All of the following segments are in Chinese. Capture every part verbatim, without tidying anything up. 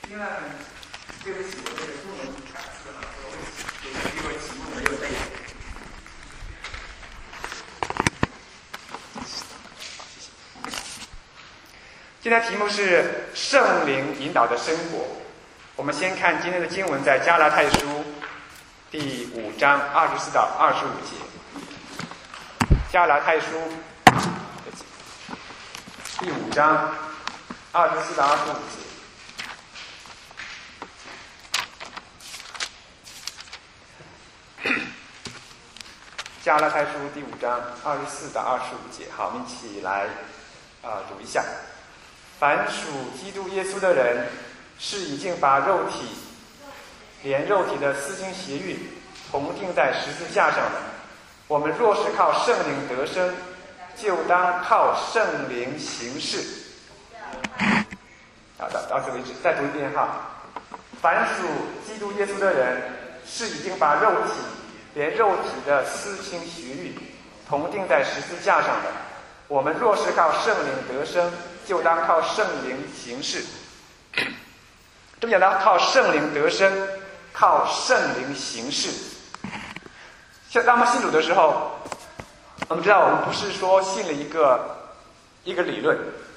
另外，对不起，我这个中文打字啊，我这个因为题目没有背。今天题目是圣灵引导的生活。我们先看今天的经文，在加拉太书第五章二十四到二十五节。加拉太书第五章二十四到二十五节。加拉太书第五章二十四到二十五节，好，我们一起来啊、呃、读一下。凡属基督耶稣的人，是已经把肉体连肉体的私心邪欲同定在十字架上的。我们若是靠圣灵得生，就当靠圣灵行事。好的，到此为止。再读一遍哈。凡属基督耶稣的人，是已经把肉体连肉体的私心邪欲同定在十字架上的。我们若是靠圣灵得生，就当靠圣灵行事。这么讲呢，靠圣灵得生，靠圣灵行事。像当我们信主的时候，我们知道我们不是说信了一个一个理论，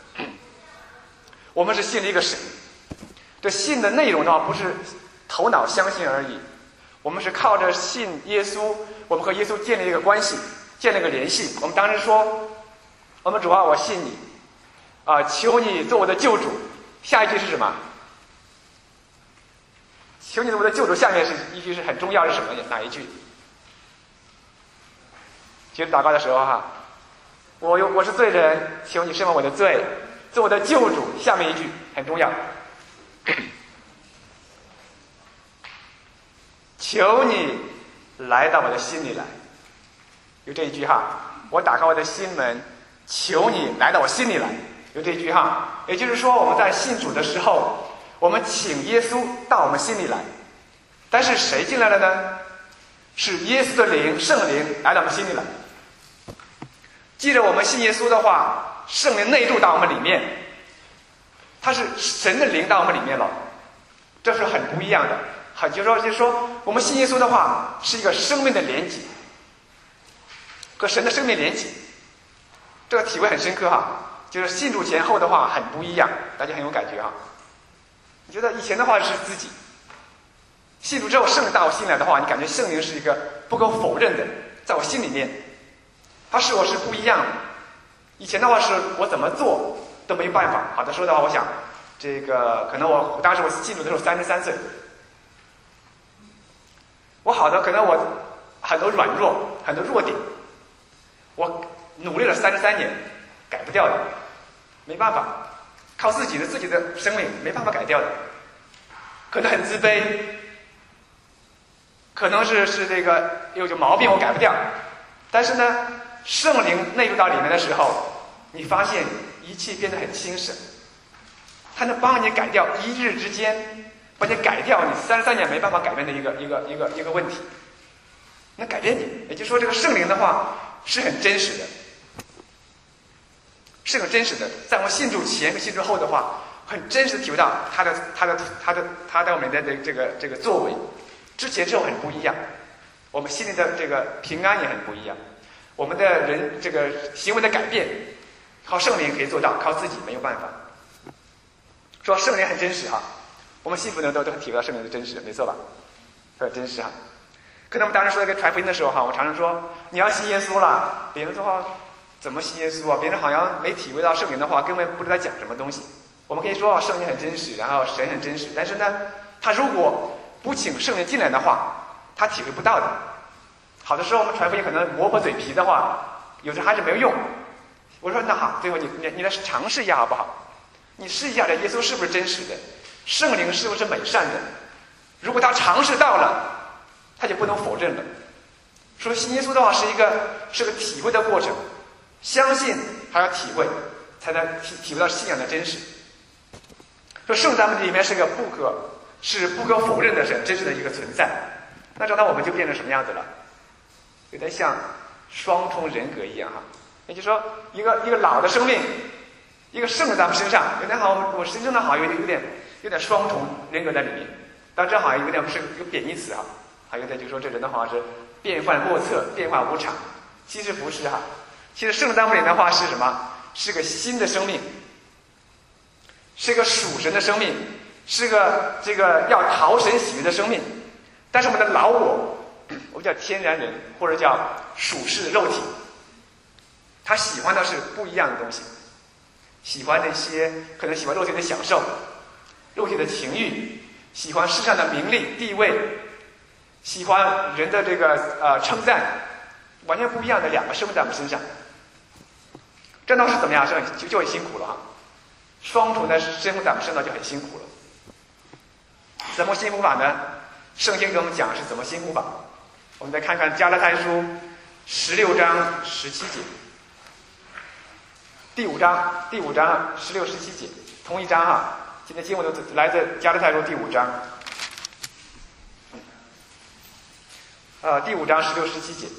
我们是信了一个神。这信的内容的话，不是头脑相信而已，我们是靠着信耶稣，我们和耶稣建立一个关系，建立一个联系。我们当时说，我们主啊，我信你，啊、呃，求你做我的救主。下一句是什么？求你做我的救主。下面是一句是很重要，是什么？哪一句？其实祷告的时候哈，我有我是罪人，求你赦免我的罪，做我的救主。下面一句很重要，求你来到我的心里来。有这一句哈，我打开我的心门，求你来到我心里来。有这一句哈，也就是说我们在信主的时候，我们请耶稣到我们心里来。但是谁进来了呢？是耶稣的灵，圣灵来到我们心里来。记着，我们信耶稣的话，圣灵内住到我们里面，他是神的灵到我们里面了，这是很不一样的。很就是说，就是说，我们信耶稣的话，是一个生命的连结，和神的生命连结，这个体会很深刻哈。就是信主前后的话很不一样，大家很有感觉哈。你觉得以前的话是自己，信主之后圣灵到我心来的话，你感觉圣灵是一个不可否认的，在我心里面，它是我是不一样的。以前的话是我怎么做都没办法。好的说的话，我想这个可能我当时我信主的时候三十三岁，我好的可能我很多软弱，很多弱点，我努力了三十三年，改不掉的，没办法，靠自己的自己的生命没办法改掉的，可能很自卑，可能是是这个有有毛病我改不掉，但是呢，圣灵内入到里面的时候，你发现一切变得很轻省，它能帮你改掉一日之间，把你改掉你三十三年没办法改变的一个一个一个一个问题，能改变你。也就是说，这个圣灵的话是很真实的，是很真实的。在我们信主前和信主后的话，很真实的体会到他的他的他的他在我们的这个这个作为，之前之后很不一样，我们心里的这个平安也很不一样，我们的人这个行为的改变，靠圣灵可以做到，靠自己没有办法。说圣灵很真实哈，我们信服的都都体会到圣灵的真实，没错吧？很真实哈。可能我们当时说一个传福音的时候哈，我常常说你要信耶稣了，别人说话怎么信耶稣啊？别人好像没体会到圣灵的话，根本不知道讲什么东西。我们可以说圣灵很真实，然后神很真实，但是呢，他如果不请圣灵进来的话，他体会不到的。好的时候我们传福音可能磨破嘴皮的话，有时候还是没有用。我说那好，最后你你你来尝试一下好不好？你试一下这耶稣是不是真实的，圣灵是不是美善的？如果他尝试到了，他就不能否认了。说信耶稣的话是一个是个体会的过程，相信还要体会，才能体体会到信仰的真实。说圣在我们里面是个不可是不可否认的是真实的一个存在，那这样我们就变成什么样子了？有点像双重人格一样哈。也就是说，一个一个老的生命，一个圣在我们身上，有点好，我身上的好有点有点有点双重人格在里面。但这好像有点是一个贬义词哈，还有点就是说这人的好像是变幻莫测、变化无常。其实不是哈，其实圣灵在我们里面的话是什么？是个新的生命，是个属神的生命，是个这个要讨神喜悦的生命。但是我们的老我，我们叫天然人，或者叫属世的肉体，他喜欢的是不一样的东西，喜欢那些可能喜欢肉体的享受、肉体的情欲，喜欢世上的名利地位，喜欢人的这个呃称赞，完全不一样的两个生命在我们身上。这当时怎么样？是很就就很辛苦了哈，双重的生命在我们身上就很辛苦了。怎么辛苦法呢？圣经给我们讲是怎么辛苦法。我们再看看加拉太书十六章十七节，第五章第五章十六十七节，同一章哈。今天经文都来自加拉太书第五章，呃，第五章十六十七节。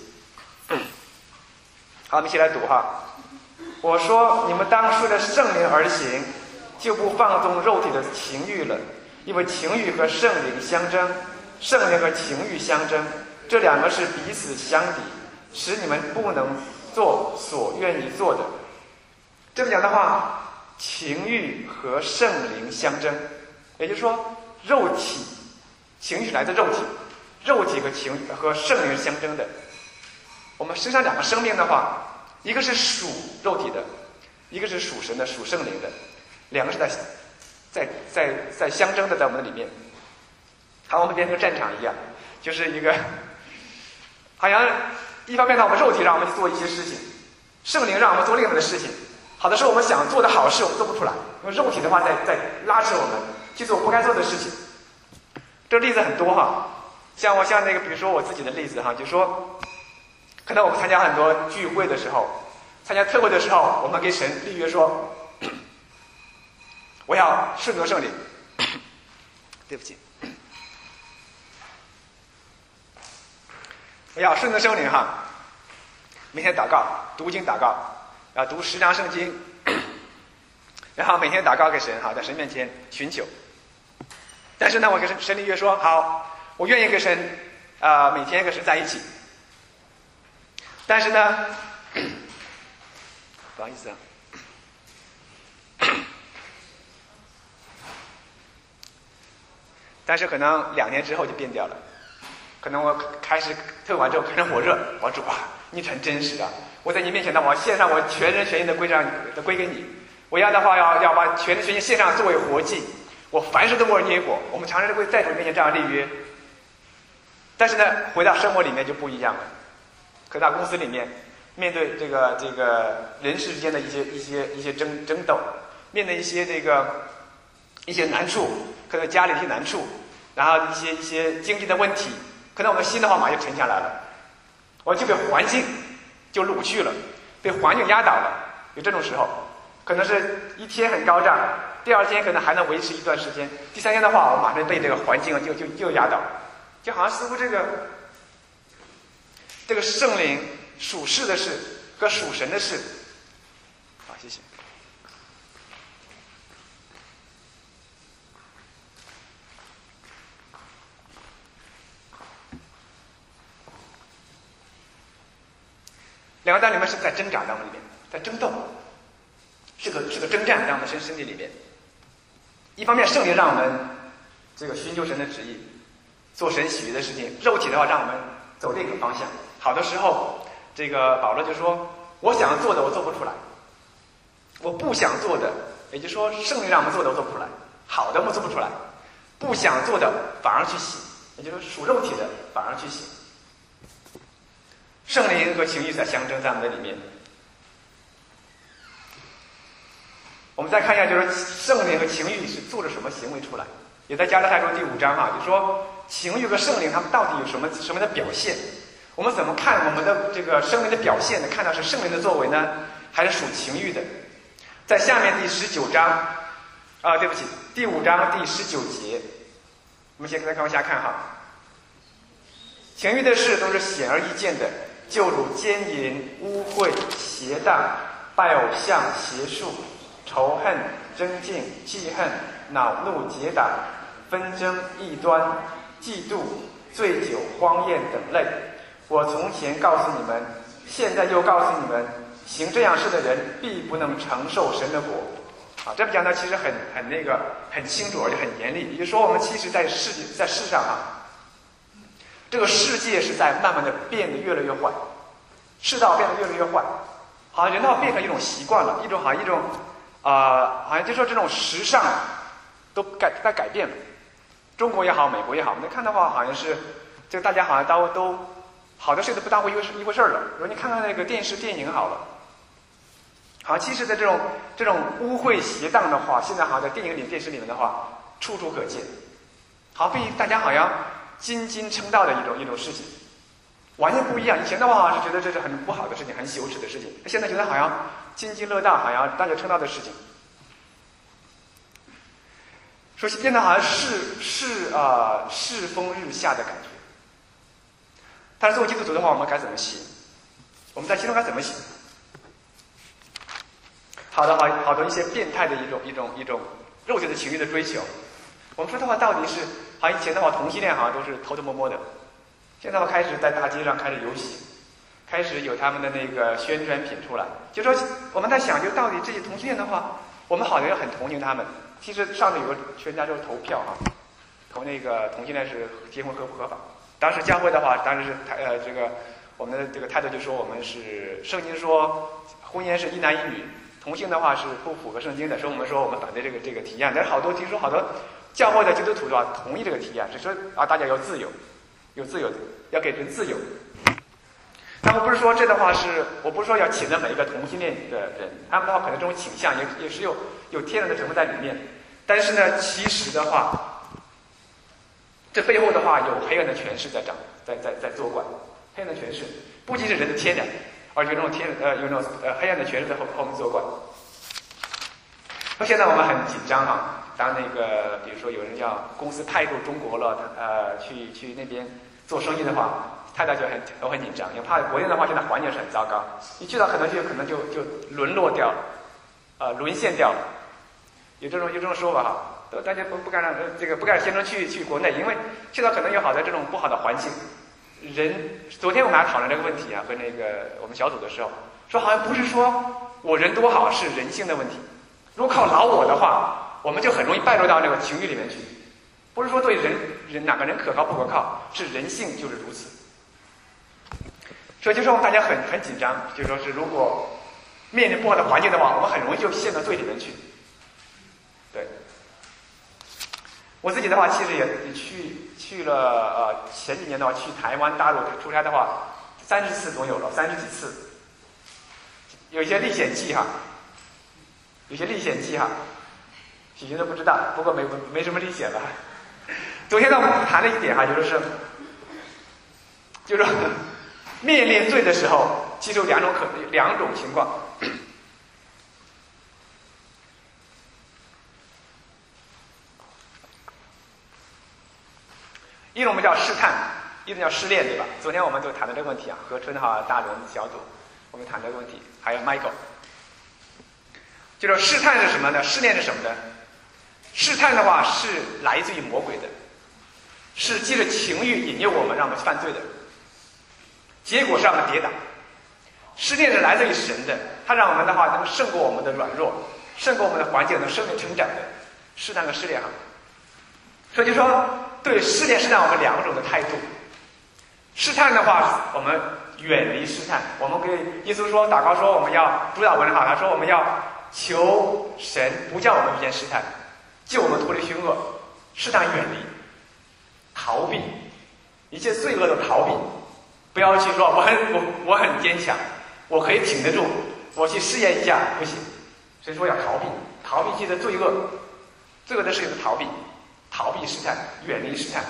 好，我们一起来读哈。我说，你们当顺着圣灵而行，就不放纵肉体的情欲了，因为情欲和圣灵相争，圣灵和情欲相争，这两个是彼此相抵，使你们不能做所愿意做的。这么讲的话，情欲和圣灵相争，也就是说，肉体情欲是来自肉体，肉体和情和圣灵是相争的。我们身上两个生命的话，一个是属肉体的，一个是属神的、属圣灵的，两个是在在在在相争的，在我们的里面。好，我们变成战场一样，就是一个好像一方面呢，我们肉体让我们去做一些事情，圣灵让我们做另外的事情。好的时候我们想做的好事，我们做不出来，因为肉体的话在在拉扯我们去做不该做的事情。这例子很多哈，像我像那个，比如说我自己的例子哈，就说。可能我们参加很多聚会的时候，参加特会的时候，我们给神立约说，我要顺从圣灵。对不起，我要顺从圣灵哈。每天祷告，读经祷告，啊，读十章圣经，然后每天祷告给神哈，在神面前寻求。但是呢，我跟神神立约说，好，我愿意跟神啊、呃、每天跟神在一起。但是呢，不好意思啊，但是可能两年之后就变掉了。可能我开始特完之后很火热，我说主啊，你很真实啊！我在你面前呢，我献上我全人全意的归上的归给你。我要的话要要把全人全意献上作为活祭。我凡事都默认结果。我们常常会在主面前这样立约。但是呢，回到生活里面就不一样了。可到公司里面，面对这个这个人事之间的一些一些一些争争斗，面对一些这个一些难处，可能家里的一些难处，然后一些一些经济的问题，可能我们心的话马上就沉下来了，我就被环境就掳去了，被环境压倒了。有这种时候，可能是一天很高涨，第二天可能还能维持一段时间，第三天的话，我马上被这个环境就就就压倒，就好像似乎这个。这个圣灵属世的事和属神的事，好，谢谢。两个在里面是在挣扎当中里面，在争斗，是个是个征战，在我们身身体里面。一方面，圣灵让我们这个寻求神的旨意，做神喜悦的事情；肉体的话，让我们走另一个方向。好的时候，这个保罗就说：“我想做的我做不出来，我不想做的，也就是说，圣灵让我们做的我做不出来，好的我们做不出来，不想做的反而去行，也就是属肉体的反而去行。圣灵和情欲在相争，在我们的里面。我们再看一下，就是圣灵和情欲是做了什么行为出来？也在加拉太书第五章哈，就说情欲和圣灵他们到底有什么什么的表现？”我们怎么看我们的这个生灵的表现呢？看到是圣灵的作为呢，还是属情欲的？在下面第十九章，啊、呃，对不起，第五章第十九节，我们先再往下看哈。情欲的事都是显而易见的，就如奸淫、污秽、邪荡、拜偶像、邪术、仇恨、争竞、记恨、 恼怒结党、纷争、异端、嫉妒、醉酒、荒宴等类。我从前告诉你们，现在又告诉你们，行这样事的人必不能承受神的国。啊，这么讲呢，其实很很那个很清楚，而且很严厉。也就是说，我们其实在世界在世上啊，这个世界是在慢慢的变得越来越坏，世道变得越来越坏，好像人道变成一种习惯了，一种好像一种啊、呃，好像就说这种时尚都改在改变了。中国也好，美国也好，我们看的话，好像是这个大家好像都都好多事都不当回一回一回事儿了。如果你看看那个电视电影好了。好，其实的这种这种污秽邪荡的话，现在好像在电影里、电视里面的话，处处可见。好，被大家好像津津称道的一种一种事情，完全不一样。以前的话好像是觉得这是很不好的事情，很羞耻的事情，现在觉得好像津津乐道，好像大家称道的事情。说现在好像世世啊世风日下的感觉。但是作为基督徒的话，我们该怎么行？我们在心中该怎么行？好的，好好多一些变态的一种一种一种肉体的情欲的追求。我们说的话到底是，好像以前的话同性恋好像都是偷偷摸摸的，现在的话开始在大街上开始游行，开始有他们的那个宣传品出来。就说我们在想，就到底这些同性恋的话，我们好像很同情他们。其实上次有个全家就是投票啊，投那个同性恋是结婚合不合法。当时教会的话，当时是呃这个我们的这个态度就说我们是圣经说婚姻是一男一女。同性的话是不符合圣经的，所以我们说我们反对这个这个提案。但是好多听说好多教会的基督徒的话同意这个提案，是说啊大家有自由，有自由，要给人自由。那我不是说这的话是，我不是说要谴责每一个同性恋的人，他们的话可能这种倾向也也是有有天然的成分在里面。但是呢，其实的话，这背后的话有黑暗的权势在掌，在在在作怪。黑暗的权势不仅是人的天然。而且这种天呃有那种呃黑暗的权势在后后面作怪。那现在我们很紧张哈，当那个比如说有人要公司派驻中国了，呃去去那边做生意的话，太太就很都很紧张，因为怕国内的话现在环境是很糟糕，一去到可能就可能就就沦落掉了，呃沦陷掉了，有这种有这种说法哈，都大家不不敢让这个不敢先生去去国内，因为去到可能有好的这种不好的环境。人，昨天我们还讨论这个问题啊，和那个我们小组的时候，说好像不是说我人多好，是人性的问题。如果靠老我的话，我们就很容易败落到那个情欲里面去。不是说对人人哪个人可靠不可靠，是人性就是如此。所以就说大家很很紧张，就说是如果面临不好的环境的话，我们很容易就陷到罪里面去。对。我自己的话，其实也也去去了呃前几年的话，去台湾大陆出差的话，三十次总有了，三十几次。有一些历险记哈，有些历险记哈，许多都不知道，不过没没什么历险了。昨天呢，我们谈了一点哈，就是，就是说面临罪的时候，其实有两种可两种情况。一种我们叫试探，一种叫试炼，对吧？昨天我们就谈了这个问题啊，何春哈、大伦小组，我们谈这个问题，还有 Michael， 就是试探是什么呢？试炼是什么呢？试探的话是来自于魔鬼的，是借着情欲引诱我们，让我们犯罪的，结果是让我们跌倒。试炼是来自于神的，它让我们的话能胜过我们的软弱，胜过我们的环境，能生命成长的。试探和试炼啊，所以就说。对试炼试探我们两种的态度。试探的话，我们远离试探。我们可以，耶稣说，祷告说，我们要主导文哈，他说我们要求神不叫我们遇见试探，救我们脱离凶恶。试探远离，逃避一切罪恶的逃避，不要去说我很我我很坚强，我可以挺得住，我去试验一下，不行。所以说要逃避，逃避一切的罪恶，罪恶的事情的逃避。逃避试探，远离试探。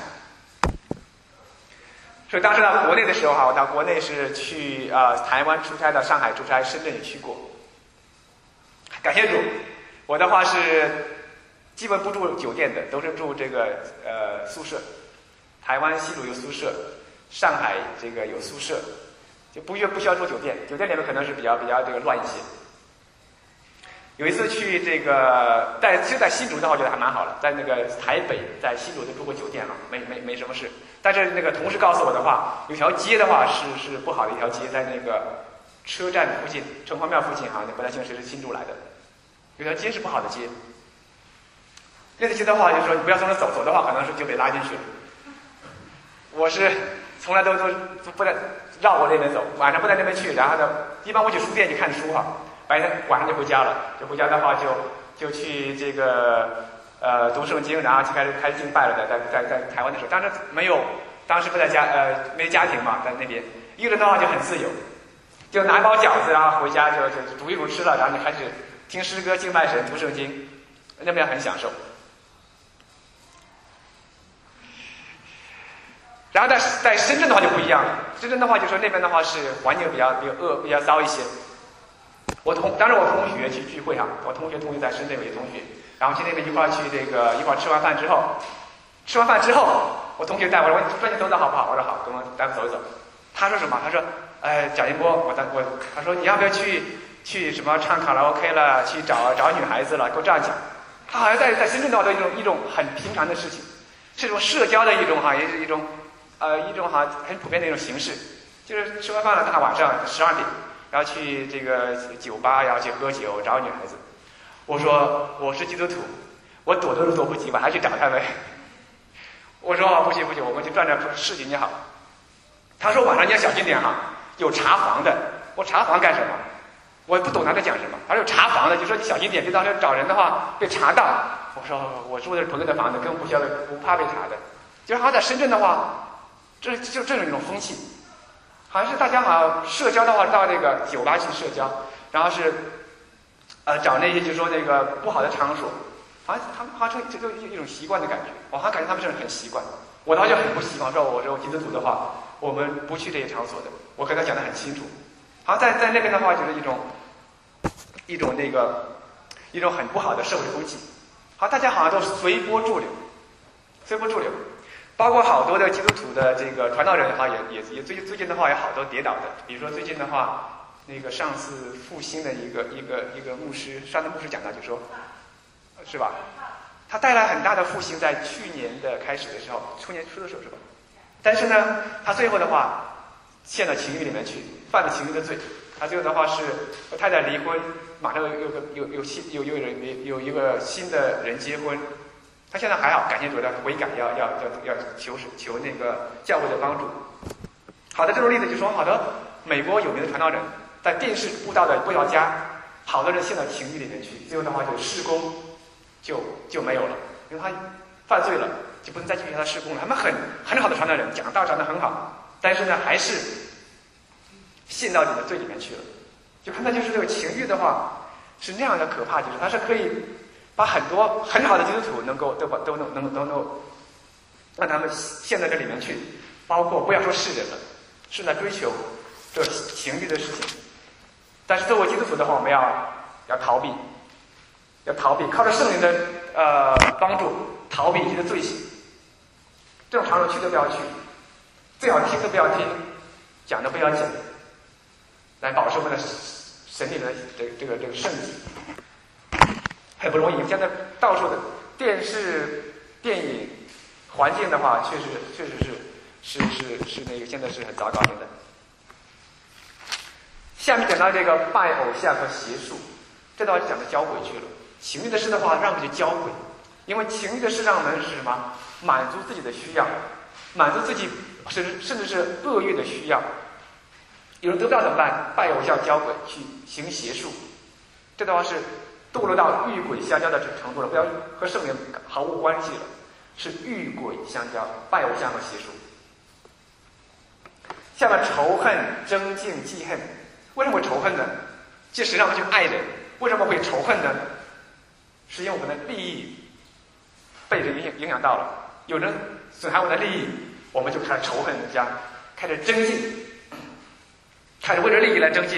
所以当时到国内的时候哈，我到国内是去呃台湾出差，到上海出差，深圳也去过。感谢主，我的话是基本不住酒店的，都是住这个呃宿舍。台湾西鲁有宿舍，上海这个有宿舍，就不需不需要住酒店，酒店里面可能是比较比较这个乱一些。 有一次去这个在就在新竹的话，我觉得还蛮好的，在那个台北，在新竹就住过酒店了，没没没什么事。但是那个同事告诉我的话，有条街的话是是不好的一条街，在那个车站附近，城隍庙附近哈，不太清楚谁是新竹来的，有条街是不好的街。那条街的话，就是说你不要从那走，走的话可能是就被拉进去了。我是从来都都不在绕过那边走，晚上不在那边去，然后呢，一般我去书店去看书哈。白天晚上就回家了，就回家的话就就去这个呃读圣经，然后就开始开始敬拜了，在在在在台湾的时候，当时没有，当时不在家呃没家庭嘛，在那边一个人的话就很自由，就拿一包饺子，然后回家就就煮一煮吃了，然后就开始听诗歌敬拜神读圣经，那边很享受。然后在在深圳的话就不一样了，深圳的话就说那边的话是环境比较比较恶比较糟一些。我同当时我同学去聚会哈，我同学同学在深圳有一同学，然后去那边一块去这个一块吃完饭之后，吃完饭之后，我同学带我说：“我说你走走好不好？”我说：“好，跟我带我走一走。”他说什么？他说：“哎，蒋一波，我我他说你要不要去去什么唱卡拉 OK 了，去找找女孩子了？”给我这样讲。他好像在在深圳的话，都一种一种很平常的事情，是一种社交的一种哈，也是一种呃一种哈很普遍的一种形式，就是吃完饭了，大晚上十二点。然后去这个酒吧，然后去喝酒找女孩子。我说我是基督徒，我躲都是躲不及，我还去找他们。我说不行不行，我们去转转市集就好。他说晚上你要小心点哈，有查房的。我查房干什么？我不懂他在讲什么。他说有查房的，就说你小心点，别到时候找人的话被查到。我说我住的是朋友的房子，根本不需要不怕被查的。就是好像在深圳的话，这就这种一种风气。好像是大家好像社交的话到这个酒吧去社交，然后是呃找那些就说那个不好的场所，好像他们好像这就一种习惯的感觉，我好像感觉他们是很习惯。我倒就很不习惯，说我说我基督徒的话，我们不去这些场所的，我跟他讲得很清楚。好像在在那边的话就是一种一种那个一种很不好的社会风气，好，大家好像都随波逐流，随波逐流。包括好多的基督徒的这个传道人的话，也也也最最近的话有好多跌倒的。比如说最近的话，那个上次复兴的一个一个一个牧师，上次牧师讲到就说，是吧？他带来很大的复兴，在去年的开始的时候，去年初的时候是吧？但是呢，他最后的话陷到情欲里面去，犯了情欲的罪。他最后的话是和太太离婚，马上有有个有有新有有人有一个新的人结婚。他现在还好，感谢主的悔改，要要要要求求那个教会的帮助。好的，这种例子就说，好的，美国有名的传道人，在电视布道的布道家，好多人陷到情欲里面去，最后的话就事工就就没有了，因为他犯罪了，就不能再继续他事工了。他们很很好的传道人，讲道讲得很好，但是呢，还是陷到你的罪里面去了。就看到就是这个情欲的话是那样的可怕，就是它是可以把很多很好的基督徒能够都把都能能能够让他们陷在这里面去，包括不要说世人了，是在追求这情欲的事情。但是作为基督徒的话，我们要要逃避，要逃避，靠着圣灵的呃帮助逃避一些罪行。这种场所去都不要去，最好听都不要听，讲都不要讲，来保持我们的神里的这个这个这个圣洁。很不容易，现在到处的电视、电影环境的话，确实确实是是是是那个现在是很糟糕。现在，下面讲到这个拜偶像和邪术，这倒是讲到交鬼去了。情欲的事的话，让我们去交鬼，因为情欲的事让我们是什么？满足自己的需要，满足自己甚至甚至是恶欲的需要。有人得不到怎么办？拜偶像、交鬼，去行邪术，这的话是堕落到遇鬼相交的程度了，不要和圣灵毫无关系了，是遇鬼相交，拜偶像和邪术。下面仇恨、争竞、记恨，为什么会仇恨呢？这实际上我们去爱人，为什么会仇恨呢？是因为我们的利益被人影影响到了，有人损害我们的利益，我们就开始仇恨人家，开始争竞，开始为了利益来争竞。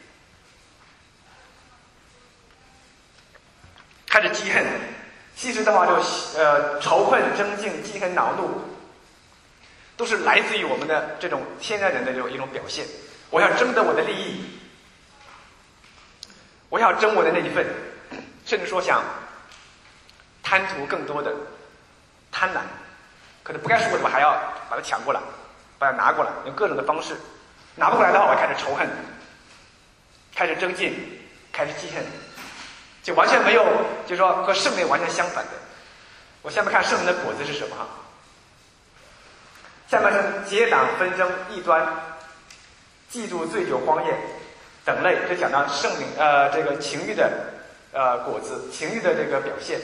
开始记恨，其实的话就呃仇恨、争竞、记恨、恼怒，都是来自于我们的这种天然人的这种一种表现。我要争得我的利益，我要争我的那一份。 甚至说想贪图更多的贪婪，可能不该是我的，我还要把它抢过来，把它拿过来，用各种的方式。拿不过来的话，我开始仇恨，开始争竞，开始记恨，就完全没有，就是说和圣灵完全相反的。我下面看圣灵的果子是什么哈？下面是结党纷争、异端、嫉妒、醉酒、荒宴等类，这讲到圣灵呃这个情欲的呃果子，情欲的这个表现。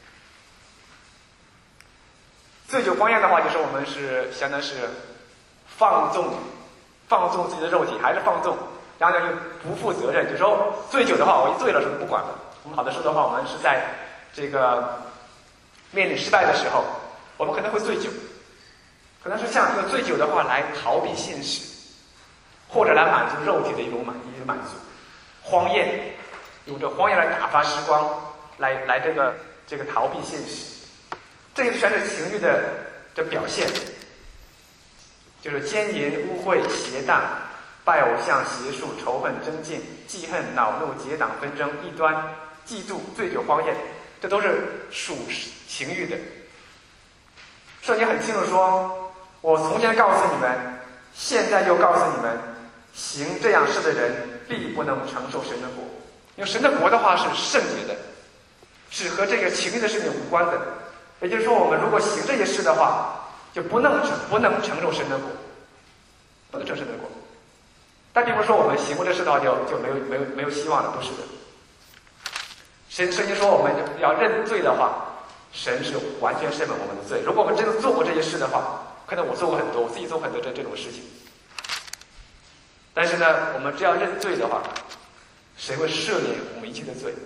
醉酒荒宴的话，就是我们是相当是放纵，放纵自己的肉体，还是放纵，然后呢就不负责任。有时候醉酒的话，我一醉了是不管了。我们好的说的话，我们是在这个面临失败的时候，我们可能会醉酒，可能是像用醉酒的话来逃避现实，或者来满足肉体的一种满一种满足。荒宴，用这荒宴来打发时光，来来这个这个逃避现实。这些全是情欲的的表现，就是奸淫、污秽、邪荡、拜偶像、邪术、仇恨、争竞、记恨、恼怒、结党纷争、异端、嫉妒、醉酒、荒宴，这都是属情欲的。圣经很清楚说，我从前告诉你们，现在又告诉你们，行这样事的人必不能承受神的国。因为神的国的话是圣洁的，是和这个情欲的事情无关的。也就是说，我们如果行这些事的话，就不能承不能承受神的国，不能承受神的国。但并不是说我们行过这事的话就就没有没有没有希望了，不是的。神圣经说我们要认罪的话，神是完全赦免我们的罪。如果我们真的做过这些事的话，可能我做过很多，我自己做过很多这这种事情。但是呢，我们只要认罪的话，神会赦免我们一切的罪，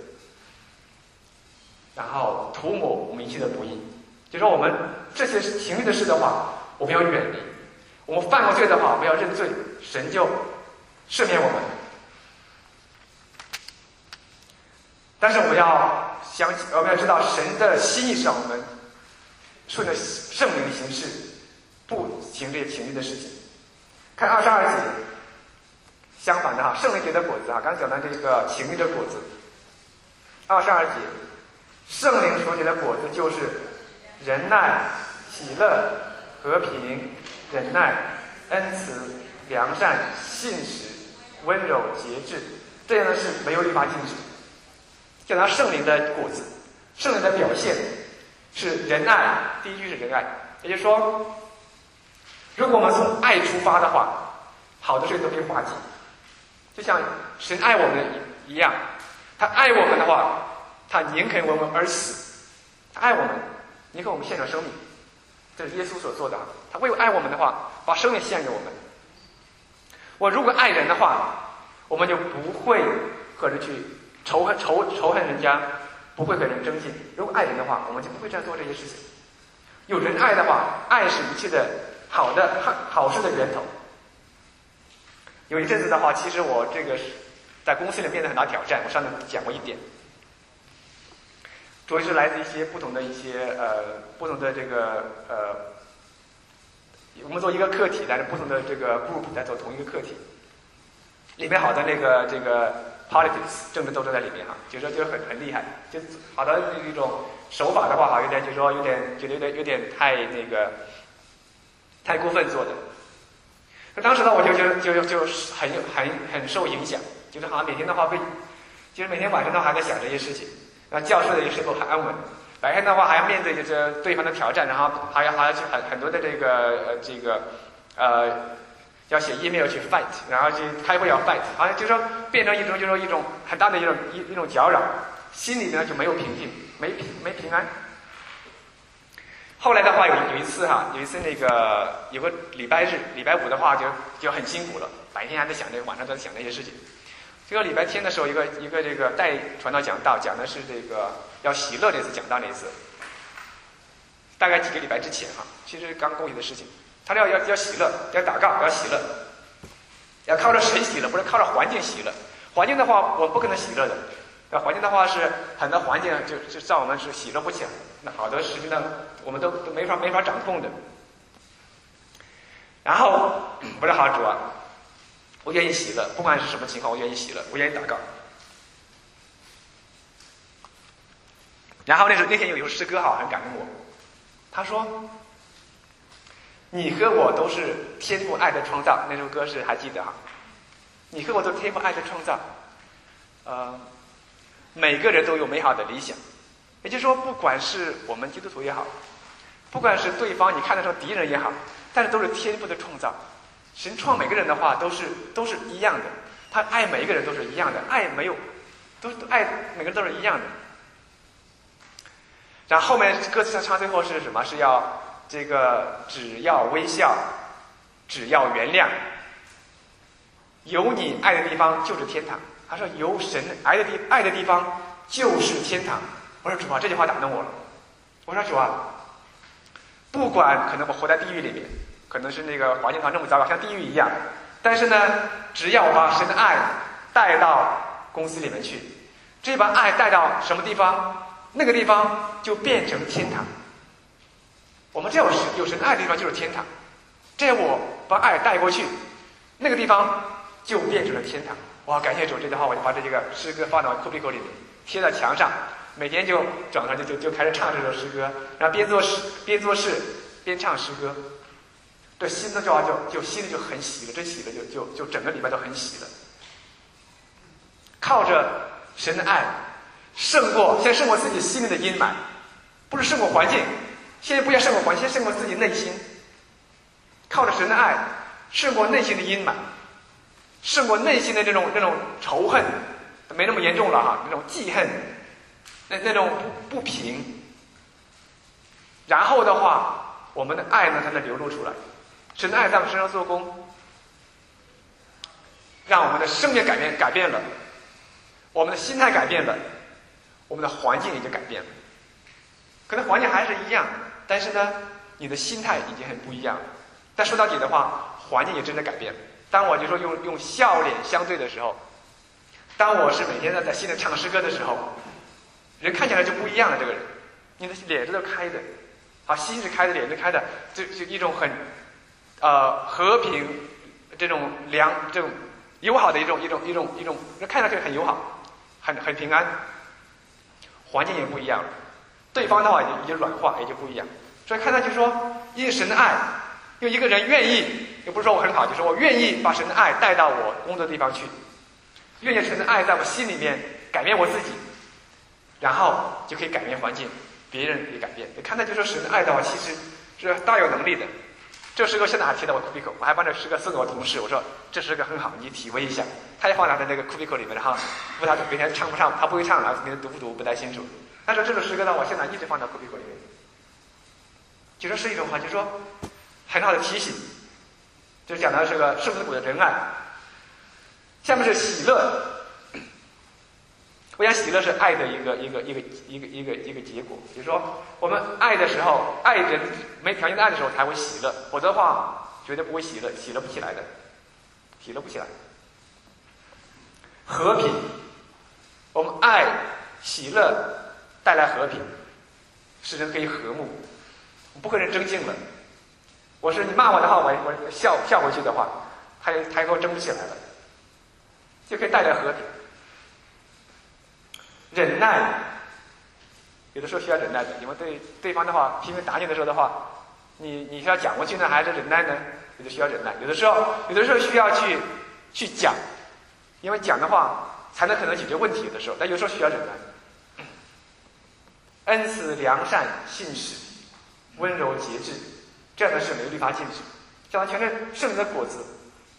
然后涂抹我们一切的不义。就说我们这些情欲的事的话，我们要远离；我们犯过罪的话，我们要认罪，神就赦免我们。但是我们要相信，我们要知道神的心意是让我们顺着圣灵行事，不行这些情欲的事情。看二十二节，相反的哈，圣灵结的果子啊，刚讲到这个情欲的果子。二十二节，圣灵所结的果子就是仁爱、喜乐、和平、忍耐、恩慈、良善、信实、温柔、节制，这样的是没有律法禁止。讲到圣灵的果子，圣灵的表现是仁爱，第一句是仁爱，也就是说，如果我们从爱出发的话，好的事情都可以化解。就像神爱我们一样，他爱我们的话，他宁肯为我们而死，他爱我们，宁肯我们献上生命，这是耶稣所做的。他为爱我们的话，把生命献给我们。我如果爱人的话，我们就不会和人去仇恨仇仇恨人家，不会和人争竞。如果爱人的话，我们就不会这样做这些事情。有人爱的话，爱是一切的好的好事的源头。有一阵子的话，其实我这个在公司里面临很大挑战，我上次讲过一点，主要是来自一些不同的一些呃不同的这个呃，我们做一个课题，但是不同的这个 group 在做同一个课题，里面好的那个这个 politics 政治斗争在里面哈，就是说就很很厉害，就好的一种手法的话哈，有点就是说有点觉得有点有点太那个太过分做的。那当时呢，我就就就就很很很受影响，就是好像每天的话被，就是每天晚上的话还在想这些事情，然后教室的也是否还安稳，白天的话还要面对就是对方的挑战，然后还要还要去很很多的这个呃这个呃要写 email 去 fight， 然后去开会要 fight， 好像就说变成一种就说一种很大的一种一一种搅扰，心里呢就没有平静，没平没平安。后来的话有有一次哈，有一次那个有个礼拜日，礼拜五的话就就很辛苦了，白天还在想这个，晚上都在想这些事情。这个礼拜天的时候，一个一个这个带传道讲道，讲的是这个要喜乐那次讲道那次，大概几个礼拜之前哈，其实刚过去的事情。他要要要喜乐，要祷告，要喜乐，要靠着神喜乐，不是靠着环境喜乐。环境的话，我不可能喜乐的。那环境的话是很多环境就就让我们是喜乐不起来。那好多事情呢，我们都都没法没法掌控的。然后我说好主啊，我愿意喜乐，不管是什么情况，我愿意喜乐，我愿意祷告。 然后那时候那天有一首诗歌哈，很感动我。他说：“你和我都是天赋爱的创造。”那首歌是还记得哈？你和我都是天赋爱的创造。呃，每个人都有美好的理想，也就是说，不管是我们基督徒也好，不管是对方你看得上敌人也好，但是都是天赋的创造。神创每个人的话，都是都是一样的。他爱每一个人都是一样的，爱没有，都爱每个人都是一样的。然后后面歌词上唱最后是什么？是要这个只要微笑，只要原谅，有你爱的地方就是天堂。他说有神爱的地爱的地方就是天堂。我说主啊，这句话打动我了。我说主啊，不管可能我活在地狱里面，可能是那个环境上那么糟糕，像地狱一样，但是呢，只要我把神的爱带到公司里面去，只要把爱带到什么地方，那个地方就变成天堂。我们只要有有神爱的地方就是天堂。只要我把爱带过去，那个地方就变成了天堂。哇，感谢主！这句话我就把这个诗歌放到库比口里面，贴在墙上，每天就转上就就就开始唱这首诗歌，然后边做事边做事边唱诗歌。这心的就就就心里就很喜了，这喜了就就就整个礼拜都很喜了。靠着神的爱，胜过先胜过自己心里的阴霾，不是胜过环境，现在不要胜过环境，先胜过自己内心。靠着神的爱，胜过内心的阴霾，胜过内心的这种这种仇恨，没那么严重了哈，那种记恨，那那种不不平。然后的话，我们的爱呢才能流露出来。神的爱在我们身上做工，让我们的生命改变改变了，我们的心态改变了，我们的环境也就改变了。可能环境还是一样，但是呢，你的心态已经很不一样了。但说到底的话，环境也真的改变了。当我就说用用笑脸相对的时候，当我是每天在在心里唱诗歌的时候，人看起来就不一样了。这个人，你的脸都是开的，好，心是开的，脸是开的，就就一种很呃和平、这种良、这种友好的一种一种一种一种，人看上去很友好，很很平安。环境也不一样了，对方的话也已经软化，也就不一样。所以看上去说，因为神的爱，因为一个人愿意，也不是说我很好，就是我愿意把神的爱带到我工作的地方去，愿意神的爱在我心里面改变我自己，然后就可以改变环境，别人也改变。你看他就说神的爱的话，其实是大有能力的。这诗歌现在还贴在我库比口，我还把这诗歌送给我同事，我说这诗歌很好，你体会一下。他也放在他那个库比口里面，然后问他每天唱不唱，他不会唱了，明天读不读不太清楚。但是这首诗歌呢，我现在一直放在库比口里面，就说是一种话，就说很好的提醒，就是讲的是个圣子谷的仁爱。下面是喜乐。我想喜乐是爱的一个一个一个一个一个一个结果，就是说我们爱的时候，爱人没条件的爱的时候才会喜乐，否则的话绝对不会喜乐，喜乐不起来的，喜乐不起来。和平，我们爱喜乐带来和平，使人可以和睦，不和人争竞了。我是你骂我的话，我我笑笑回去的话，他也他也跟我争不起来了，就可以带来和平。忍耐，有的时候需要忍耐的，因为对对方的话拼命打你的时候的话，你你是要讲过去呢，还是忍耐呢？有的需要忍耐，有的时候有的时候需要去去讲，因为讲的话才能可能解决问题。有的时候，但有时候需要忍耐。恩慈、良善、信实、温柔、节制，这样的是没有律法禁止，这样全是圣的果子。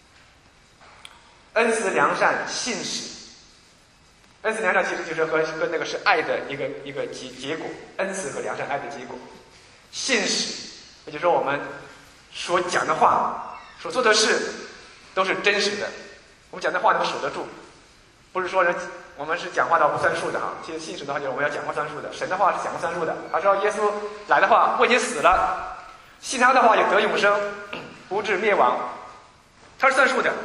恩慈、良善、信实。恩慈良善其实就是和和那个是爱的一个一个结结果，恩慈和良善爱的结果。信实，也就是说我们所讲的话、所做的事都是真实的，我们讲的话能守得住，不是说人我们是讲话的不算数的啊。其实信实的话就是我们要讲话算数的，神的话是讲话算数的。他说耶稣来的话，我已经死了，信他的话也得永生，不至灭亡，他是算数的。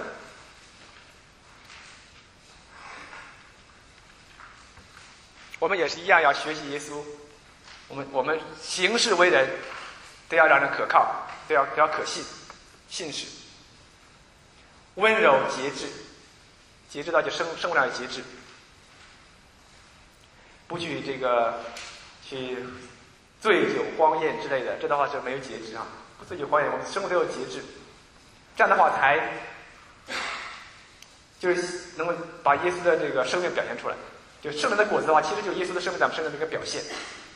我们也是一样，要学习耶稣。我们我们行事为人，都要让人可靠，都要都要可信、信实、温柔、节制。节制到就生生活上有节制，不去这个去醉酒荒宴之类的，这的话是没有节制啊，不醉酒荒宴，我们生活都有节制，这样的话才就是能够把耶稣的这个生命表现出来。就圣灵的果子的话，其实就是耶稣的生命在我们身上的一个表现。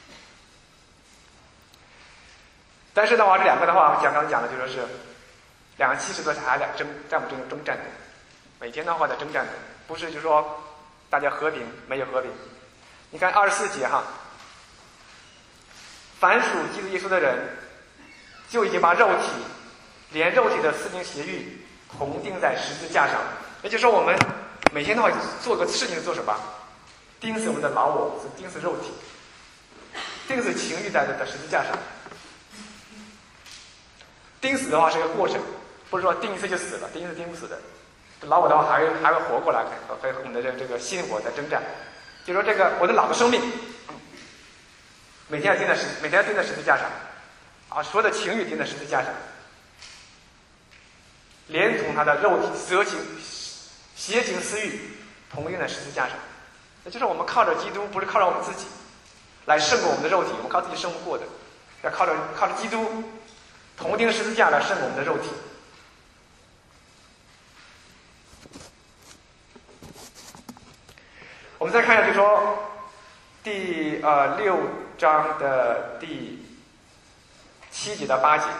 但是的话，这两个的话，讲刚才讲的就说是两个七十多还俩争在我们这种征战的，每天的话在征战的，不是就说大家和平，没有和平。你看二十四节哈，凡属基督耶稣的人，就已经把肉体连肉体的私情邪欲同钉在十字架上。也就是说，我们每天的话做个事情做什么？钉死我们的老我，是钉死肉体，钉死情欲在在十字架上。钉死的话是一个过程，不是说钉一次就死了，钉一次钉不死的。老我的话还会还会活过来，和和我们的这这个心火在征战。就说这个我的老的生命，每天要钉在十，每天要钉在十字架上，啊，所有的情欲钉在十字架上，连同他的肉体色情、邪情私欲同钉在十字架上。那就是我们靠着基督，不是靠着我们自己来胜过我们的肉体，我们靠自己胜不过的，要靠着靠着基督同钉十字架来胜过我们的肉体。我们再看一下，就说第呃六章的第七节到八节，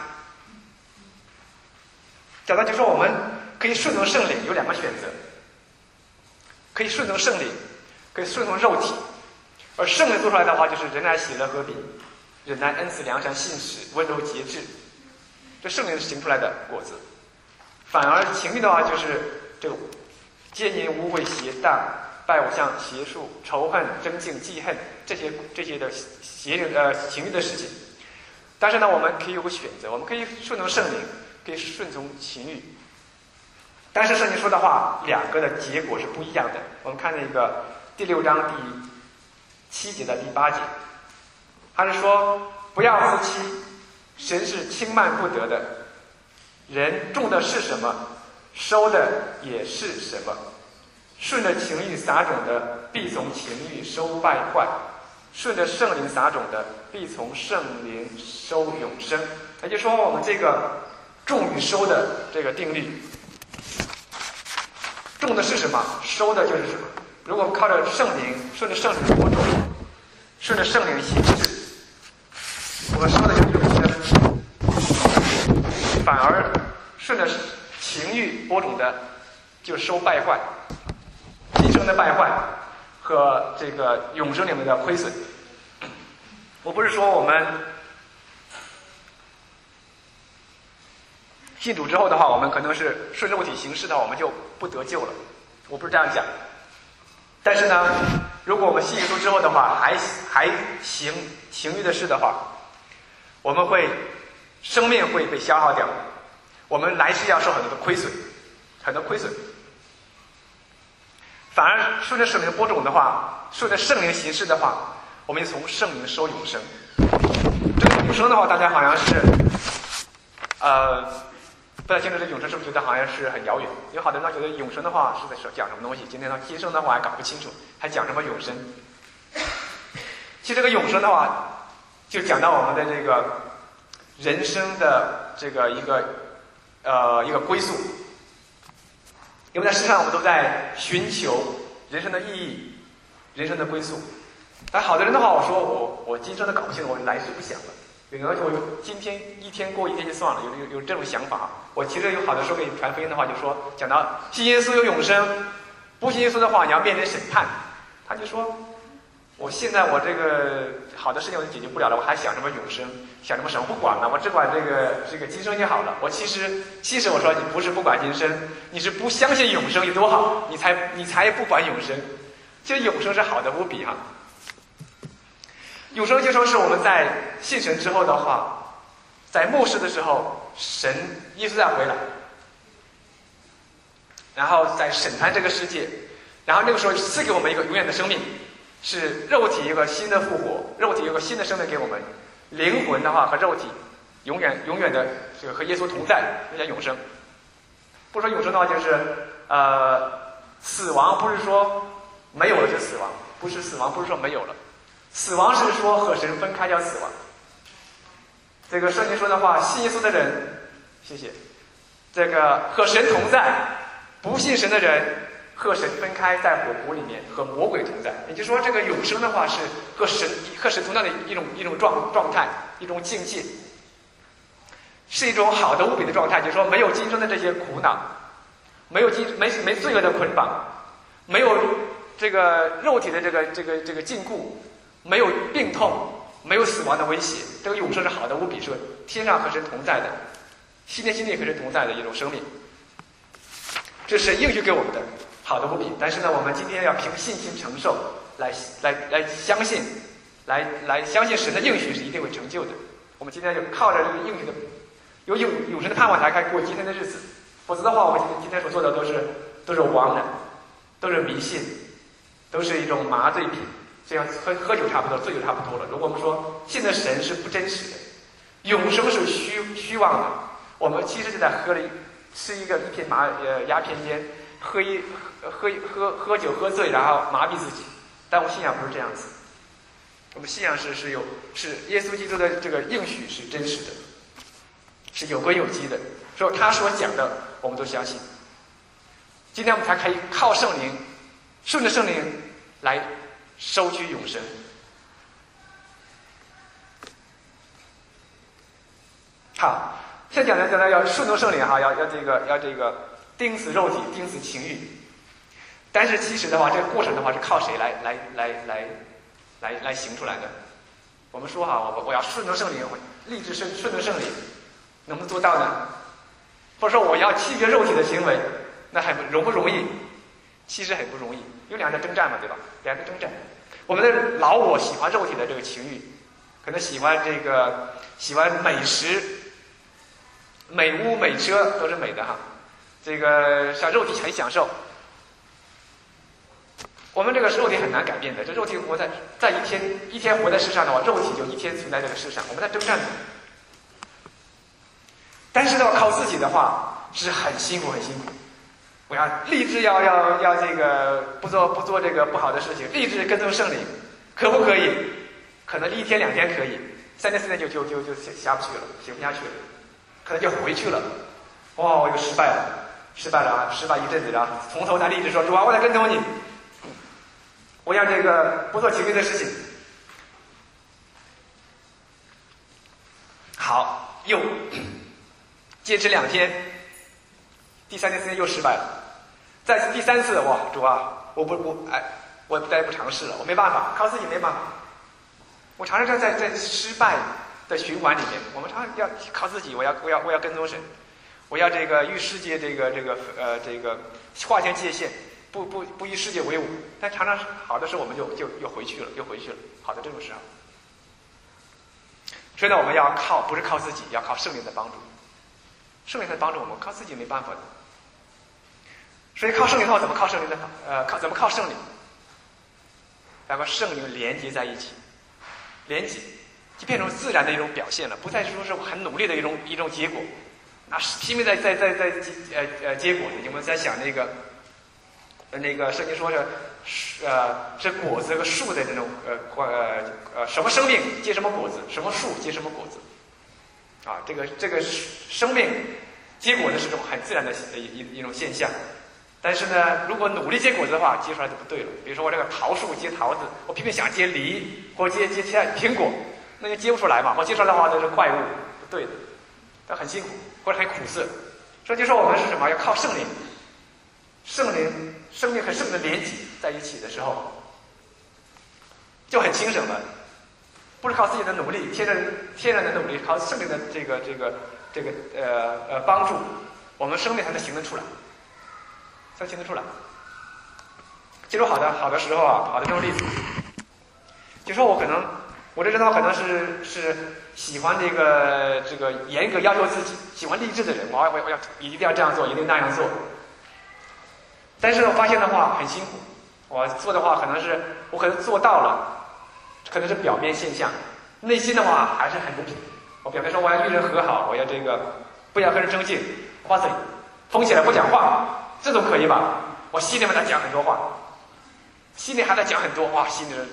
讲到就说我们可以顺从圣灵，有两个选择，可以顺从圣灵，可以顺从肉体。而圣灵做出来的话，就是仁爱、喜乐、和平、忍耐、恩慈、良善、信实、温柔、节制，这圣灵行出来的果子。反而情欲的话，就是这个奸淫、污秽、邪荡、拜偶像、邪术、仇恨、争竞、记恨，这些这些的邪呃情欲的事情。但是呢，我们可以有个选择，我们可以顺从圣灵，可以顺从情欲。但是圣经说的话，两个的结果是不一样的。我们看那个第六章第七节的第八节，他是说不要自欺，神是轻慢不得的，人种的是什么，收的也是什么。顺着情欲撒种的，必从情欲收败坏；顺着圣灵撒种的，必从圣灵收永生。也就是说，我们这个种与收的这个定律，种的是什么，收的就是什么。如果我们靠着圣灵，顺着圣灵播种，顺着圣灵行事，我们收的就是永生；反而顺着情欲播种的，就收败坏。今生的败坏和这个永生里面的亏损。我不是说我们信主之后的话，我们可能是顺肉体行事的话，我们就不得救了。我不是这样讲。但是呢，如果我们信耶稣之后的话，还还行情欲的事的话，我们会生命会被消耗掉，我们来世要受很多的亏损，很多亏损。反而顺着圣灵播种的话，顺着圣灵行事的话，我们就从圣灵收永生。这个永生的话，大家好像是，呃，不太清楚这永生是不是觉得好像是很遥远？有好多人觉得永生的话是在说讲什么东西，今天呢今生的话还搞不清楚，还讲什么永生？其实这个永生的话，就讲到我们的这个人生的这个一个呃一个归宿。因为在世上我们都在寻求人生的意义、人生的归宿。但好多人的话，我说我我今生的搞不清楚，我来世不想了。有人说我今天一天过一天就算了，有有有这种想法。我其实有好的时候给你传福音的话，就说讲到信耶稣有永生，不信耶稣的话，你要面临审判。他就说，我现在我这个好的事情我解决不了了，我还想什么永生，想什么什么不管了，我只管这个这个今生就好了。我其实其实我说你不是不管今生，你是不相信永生有多好，你才你才不管永生。其实永生是好的无比哈。永生就说是我们在信神之后的话，在末世的时候，神耶稣再回来，然后再审判这个世界，然后那个时候赐给我们一个永远的生命。是肉体一个新的复活，肉体有个新的生命给我们，灵魂的话和肉体永远永远的这个和耶稣同在，那叫永生。不说永生的话，就是呃死亡不是说没有了就死亡，不是死亡不是说没有了， 死亡是说和神分开叫死亡。这个圣经说的话，信耶稣的人，谢谢，这个和神同在，不信神的人和神分开，在火湖里面和魔鬼同在。也就是说，这个永生的话是和神和神同在的一种一种状状态，一种境界，是一种好的无比的状态。就是说，没有今生的这些苦恼，没有今没没罪恶的捆绑，没有这个肉体的这个这个这个禁锢，没有病痛，没有死亡的威胁。这个永生是好的无比，是天上和神同在的，心连心里和神同在的一种生命。这是应许给我们的好的无比。但是呢，我们今天要凭信心承受，来来来相信，来来相信神的应许是一定会成就的。我们今天就靠着这个应许的有永永生的盼望来开过今天的日子，否则的话，我们今天今天所做的都是都是枉然，都是迷信，都是一种麻醉品，就像喝喝酒差不多，醉酒差不多了。如果我们说信的神是不真实的，永生是虚虚妄的，我们其实就在喝了吃一个一片麻呃鸦片烟，喝一喝喝喝酒喝醉，然后麻痹自己。但我们信仰不是这样子，我们信仰是是有是耶稣基督的这个应许是真实的，是有根有基的，所以他所讲的我们都相信。今天我们才可以靠圣灵，顺着圣灵来收取永生。好，现在讲的讲的要顺从圣灵哈，要要这个要这个钉死肉体，钉死情欲。但是其实的话，这个过程的话是靠谁来来来来来来行出来的？我们说哈，我我要顺从圣灵，我立志顺顺从圣灵，能不能做到呢？或者说我要弃绝肉体的行为，那很容不容易？其实很不容易，有两个征战嘛，对吧？两个征战。我们的老我喜欢肉体的这个情欲，可能喜欢这个喜欢美食、美屋、美车都是美的哈。这个像肉体很享受。我们这个肉体很难改变的，这肉体活在在一天一天活在世上的话，肉体就一天存在这个世上，我们在征战的。但是要靠自己的话是很辛苦很辛苦。我要立志要要要这个不做不做这个不好的事情，立志跟从圣灵，可不可以？可能一天两天可以，三天四天就就就就下不去了，行不下去了，可能就回去了。哇，我又失败了，失败了啊！失败一阵子，然后从头再立志说：主啊，我来跟从你。我要这个不做情欲的事情。好，又坚持两天，第三天、四天又失败了。再次第三次，哇，主啊，我不不哎，我再不尝试了，我没办法，靠自己没办法。我常常在在失败的循环里面，我们常常要靠自己，我要我要我要跟踪神，我要这个与世界这个这个呃这个划清界限。不不不与世界为伍，但常常好的时候我们就就又回去了，又回去了。好的这种时候，所以呢，我们要靠不是靠自己，要靠圣灵的帮助。圣灵的帮助我们，靠自己没办法的。所以靠圣灵的话，怎么靠圣灵的？呃，靠怎么靠圣灵？要和圣灵连接在一起，连接就变成自然的一种表现了，不再是说是很努力的一种一种结果。那拼命在在在在呃呃结果，我们在想那个。那个圣经说是，呃，是果子和树的这种呃呃呃什么生命结什么果子，什么树结什么果子，啊，这个这个生命结果呢是种很自然的一一一种现象。但是呢，如果努力结果子的话，结出来就不对了。比如说我这个桃树结桃子，我偏偏想结梨或者结结结苹果，那就结不出来嘛。我结出来的话都是怪物，不对的，它很辛苦或者很苦涩。所以就说我们是什么？要靠圣灵。圣灵、生命和圣灵的连结在一起的时候，就很轻省了。不是靠自己的努力，天然天然的努力，靠圣灵的这个这个这个呃呃帮助，我们生命才能行得出来，才能行得出来。记住好的好的时候啊，好的这种例子，就说我可能我这人的话可能是是喜欢这个这个严格要求自己，喜欢励志的人，我我我要一定要这样做，一定那样做。但是我发现的话很辛苦，我做的话可能是我可能做到了，可能是表面现象，内心的话还是很不平。我表面说我要与人和好，我要这个不要跟人争竞，哇塞，疯起来不讲话，这总可以吧？我心里面在讲很多话，心里还在讲很多，哇，心里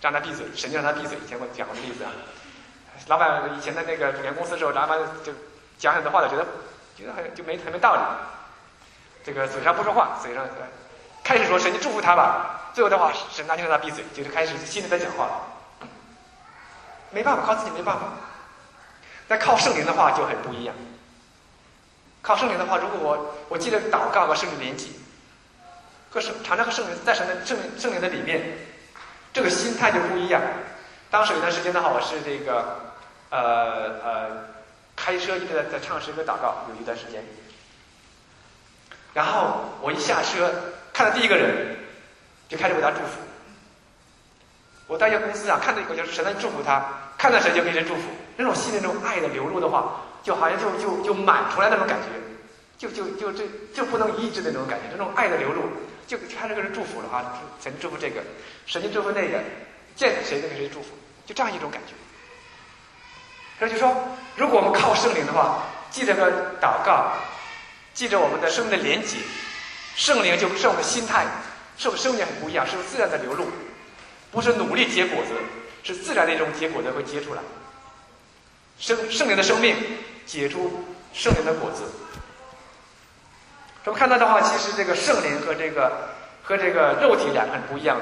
让他闭嘴，神就让他闭嘴。以前我讲过的例子啊，老板以前在那个原公司的时候，老板就讲很多话的，觉得觉得很就没很没道理，这个嘴上不说话，嘴上开始说神就祝福他吧，最后的话神拿就让他闭嘴，就是开始心里在讲话，没办法，靠自己没办法。但靠圣灵的话就很不一样。靠圣灵的话，如果我我记得祷告和圣灵连结，和圣常常和圣灵在神的圣灵圣灵的里面，这个心态就不一样。当时有段时间的话，我是这个呃呃开车一直在在唱诗歌祷告，有一段时间。然后我一下车看到第一个人，就开始为他祝福。我在一个公司上看到一个就是神在祝福他，看到神就给人祝福，那种心里那种爱的流露的话，就好像就就就满出来那种感觉，就就就这就不能抑制的那种感觉，这种爱的流露，就看这个人祝福了啊，神祝福这个，神就祝福那个，见谁就给谁祝福，就这样一种感觉。所以就说，如果我们靠圣灵的话，记着个祷告，记着我们的生命的连结，圣灵就是我们的心态，是我们生命很不一样，是自然的流露，不是努力结果子，是自然的一种结果子会结出来。生圣灵的生命结出圣灵的果子。我们看到的话，其实这个圣灵和这个和这个肉体两个很不一样的。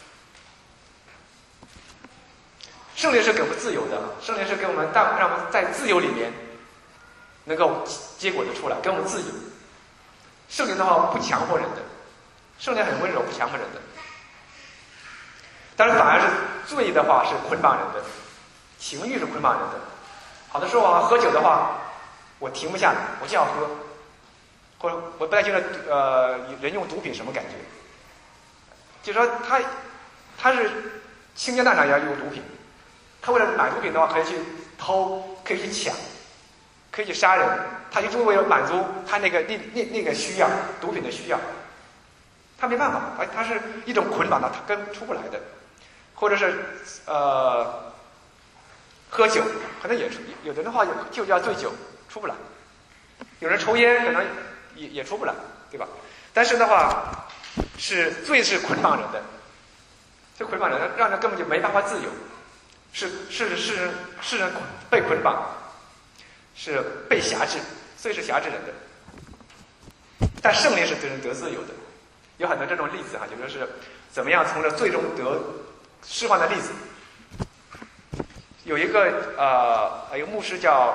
圣灵是给我们自由的，圣灵是给我们让让我们在自由里面能够结果子出来，给我们自由。圣灵的话不强迫人的，圣灵很温柔，不强迫人的。但是反而是罪的话是捆绑人的，情欲是捆绑人的。好的时候啊，喝酒的话，我停不下来，我就要喝，或者我不太清楚呃人用毒品什么感觉。就是说他他是倾家荡产也要用毒品，他为了买毒品的话，可以去偷，可以去抢，可以去杀人，他就为了满足他那个那那那个需要，毒品的需要，他没办法，他他是一种捆绑的，他根出不来的，或者是呃。喝酒可能也出，有的人的话就叫醉酒，出不来；有人抽烟可能也也出不来，对吧？但是的话，是罪是捆绑人的，这捆绑人让人根本就没办法自由，是是是是人被捆绑，是被辖制，罪是辖制人的。但圣灵是得人得自由的，有很多这种例子哈，就说是怎么样从这罪中得释放的例子。有一个呃，一个牧师叫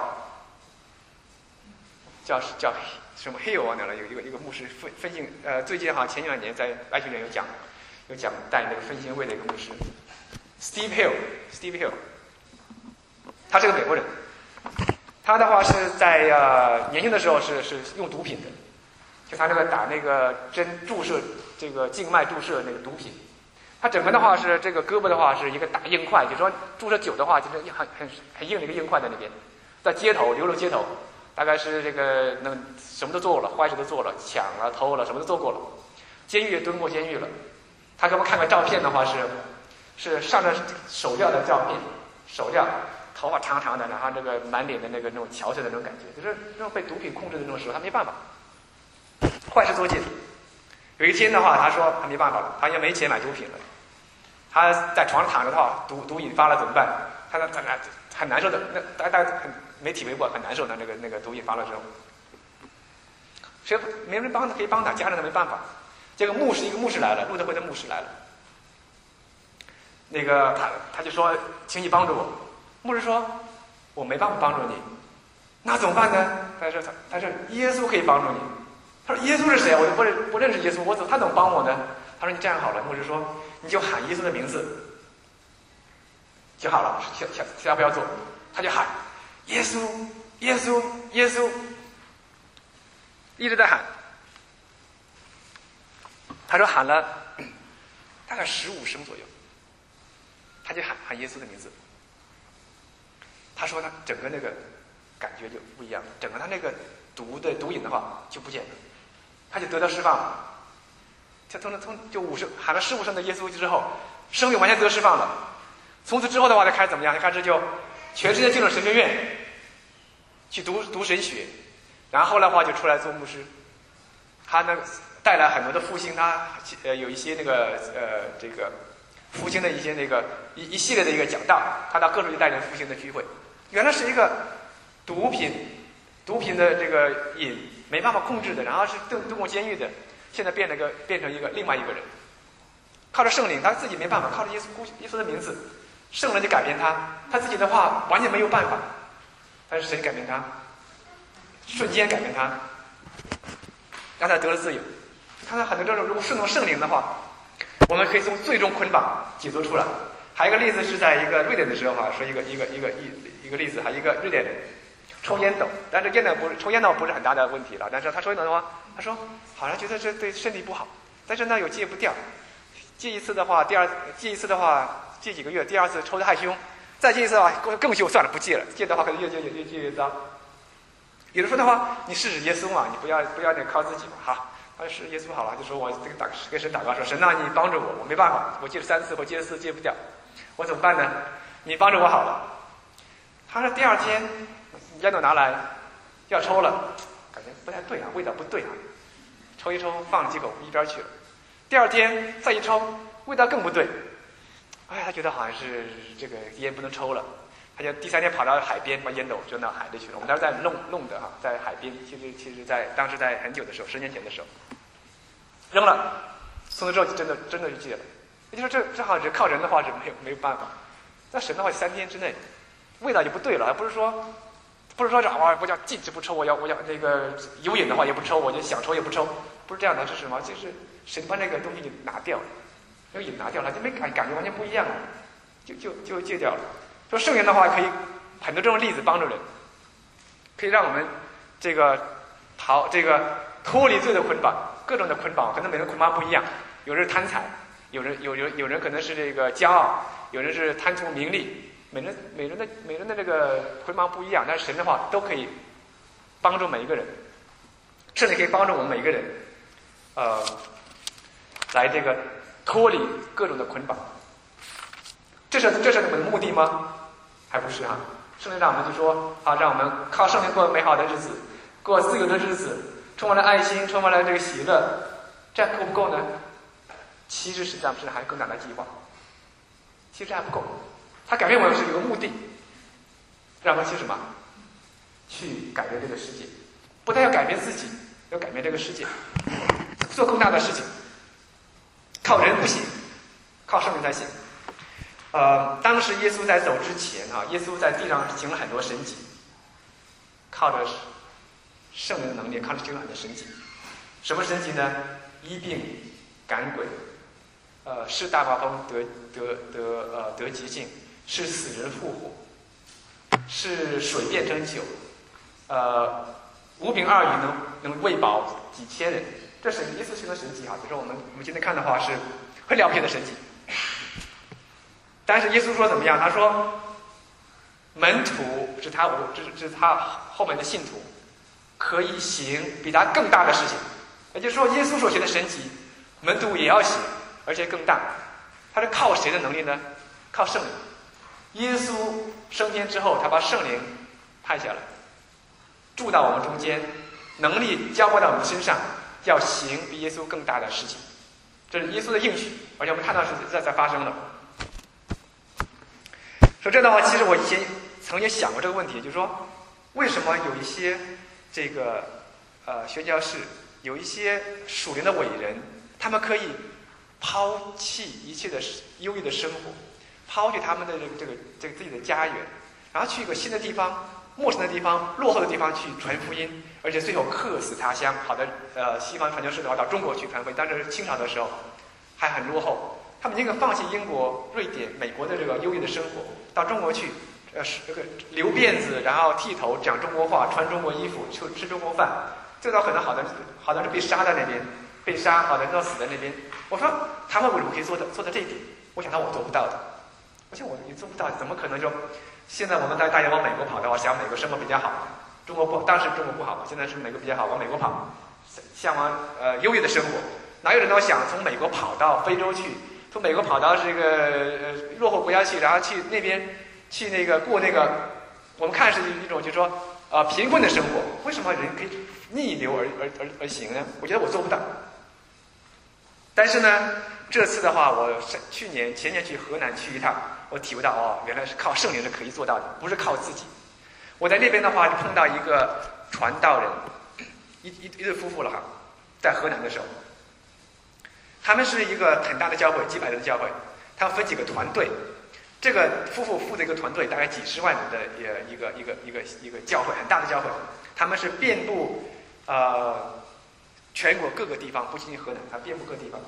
叫叫什么 Hill 忘掉了，有一个一个牧师分分析呃，最近哈前两年在白学院有讲有讲带那个分析会的一个牧师 Steve Hill Steve Hill， 他是个美国人，他的话是在呃年轻的时候是是用毒品的，就他那个打那个针注射这个静脉注射那个毒品。他整个的话是这个胳膊的话是一个大硬块，就是说注射久的话就是很很很硬的一个硬块在那边，在街头流落街头，大概是这个那什么都做了，坏事都做了，抢了偷了，什么都做过了，监狱也蹲过监狱了。他给我们看个照片的话是是上着手镣的照片，手镣，头发长长的，然后这个满脸的那个那种憔悴的那种感觉，就是那种被毒品控制的那种时候，他没办法，坏事做尽。有一天的话，他说他没办法了，他也没钱买毒品了。他在床上躺着的话，毒毒瘾发了怎么办？他他他很难受的，那大家很没体会过，很难受的那个那个毒瘾发了之后，谁没人帮他，可以帮他，家人都没办法。这个牧师一个牧师来了，路德会的牧师来了，那个他他就说，请你帮助我。牧师说，我没办法帮助你，那怎么办呢？他说他他说耶稣可以帮助你。他说耶稣是谁啊？我不认不认识耶稣，我怎他怎么帮我呢？他说你这样好了，牧师说你就喊耶稣的名字就好了，其其其他不要做。他就喊耶稣耶稣耶稣，一直在喊。他说喊了大概十五声左右，他就喊喊耶稣的名字。他说他整个那个感觉就不一样，整个他那个毒的毒瘾的话就不见了，他就得到释放了。他从从就五声喊了十五声的耶稣之后，生命完全得释放了。从此之后的话，就开始怎么样？就开始就全世界进入神学院，去读读神学，然后的话就出来做牧师。他呢带来很多的复兴，他呃有一些那个呃这个复兴的一些那个一一系列的一个讲道，他到各处去带领复兴的聚会。原来是一个毒品毒品的这个瘾没办法控制的，然后是蹲蹲过监狱的，现在变了个变成一个另外一个人，靠着圣灵，他自己没办法，靠着耶稣耶稣的名字，圣人就改变他，他自己的话完全没有办法，但是谁改变他？瞬间改变他，让他得了自由。看到很多这种，如果顺从圣灵的话，我们可以从最终捆绑解脱出来。还有一个例子是在一个瑞典的时候哈，说一个一个一个一一个例子哈，一个瑞典人抽烟斗，但是烟斗不是抽烟斗不是很大的问题了，但是他抽烟斗的话，他说好像觉得这对身体不好，但是呢又戒不掉，戒一次的话，第二戒一次的话戒几个月，第二次抽得害凶，再戒一次的话更凶，算了不戒了，戒的话可能越戒越越戒越糟。有的说的话，你试试耶稣嘛，你不要不要那靠自己嘛哈。他说是耶稣好了，就说我这个打跟神祷告说，神啊，你帮助我，我没办法，我戒了三次，我戒了四次戒不掉，我怎么办呢？你帮助我好了。他说第二天烟斗拿来要抽了，感觉不太对啊，味道不对啊，抽一抽放了几口一边去了。第二天再一抽，味道更不对，哎，他觉得好像是这个烟不能抽了。他就第三天跑到海边，把烟斗扔到海里去了。我们当时在弄弄的哈，在海边，其实其实在当时在很久的时候，十年前的时候，扔了，从那之后真的真的就戒了。也就是说这这好像是靠人的话是没有没有办法，那神的话三天之内，味道就不对了，不是说不是说这啊我要禁止不抽，我要我要那个有瘾的话也不抽，我就想抽也不抽，不是这样的，是什么？就是神把那个东西给拿掉了，那个瘾拿掉了，就没感感觉完全不一样了，就就就戒掉了。说圣灵的话可以很多这种例子帮助人，可以让我们这个逃这个脱离罪的捆绑，各种的捆绑，可能每个捆绑不一样，有人是贪财，有人有人有人可能是这个骄傲，有人是贪图名利，每人每人的每人的这个捆绑不一样，但是神的话都可以帮助每一个人，甚至可以帮助我们每一个人，呃，来这个脱离各种的捆绑。这是这是我们的目的吗？还不是啊！圣灵让我们就说啊，让我们靠圣灵过美好的日子，过自由的日子，充满了爱心，充满了这个喜乐，这样够不够呢？其实实际上是还有更大的计划。其实还不够，他改变我们是有个目的，让我们去什么？去改变这个世界，不但要改变自己，要改变这个世界，做更大的事情。靠人不行，靠圣灵才行。呃，当时耶稣在走之前啊，耶稣在地上行了很多神迹，靠着圣灵的能力，靠着行了很多神迹。什么神迹呢？医病、赶鬼，呃，使大麻风得得得呃得洁净，使死人复活，使水变成酒，呃，五饼二鱼能能喂饱几千人。这是耶稣行的神迹啊！比如说我们我们今天看的话是很了不起的神迹。但是耶稣说怎么样？他说，门徒是他我这是这是他后面的信徒，可以行比他更大的事情。也就是说，耶稣所行的神迹，门徒也要行，而且更大。他是靠谁的能力呢？靠圣灵。耶稣升天之后，他把圣灵派下来，住到我们中间，能力交换到我们身上，要行比耶稣更大的事情。这是耶稣的应许，而且我们看到是在在发生了。说这的话，其实我以前曾经想过这个问题，就是说，为什么有一些这个呃宣教士，有一些属灵的伟人，他们可以抛弃一切的优异的生活，抛弃他们的这个这个这个自己的家园，然后去一个新的地方、陌生的地方、落后的地方去传福音，而且最后客死他乡。好的，呃，西方传教士的话到中国去传福音，但是清朝的时候还很落后。他们宁可放弃英国、瑞典、美国的这个优越的生活，到中国去，呃，这个留辫子，然后剃头，讲中国话，穿中国衣服，吃吃中国饭，最早可能好的好的是被杀在那边，被杀，好的都死在那边。我说他们为什么可以做到做到这一点？我想到我做不到的，我想我也做不到，怎么可能就？现在我们大大家往美国跑的话，想美国生活比较好，中国不，当时中国不好嘛，现在是美国比较好，往美国跑，向往呃优越的生活。哪有人都想从美国跑到非洲去？从美国跑到这个呃落后国家去，然后去那边去那个过那个，我们看是一种就是说呃贫困的生活。为什么人可以逆流而而而而行呢？我觉得我做不到。但是呢， 这次的话，我是去年前年去河南去一趟，我体会到哦，原来是靠圣灵是可以做到的，不是靠自己。我在那边的话碰到一个传道人，一一一对夫妇了哈，在河南的时候，他们是一个很大的教会，几百人的教会，他们分几个团队。这个夫妇负责一个团队，大概几十万人的一个一个一个一个教会，很大的教会。他们是遍布呃全国各个地方，不仅仅河南，它遍布各地方。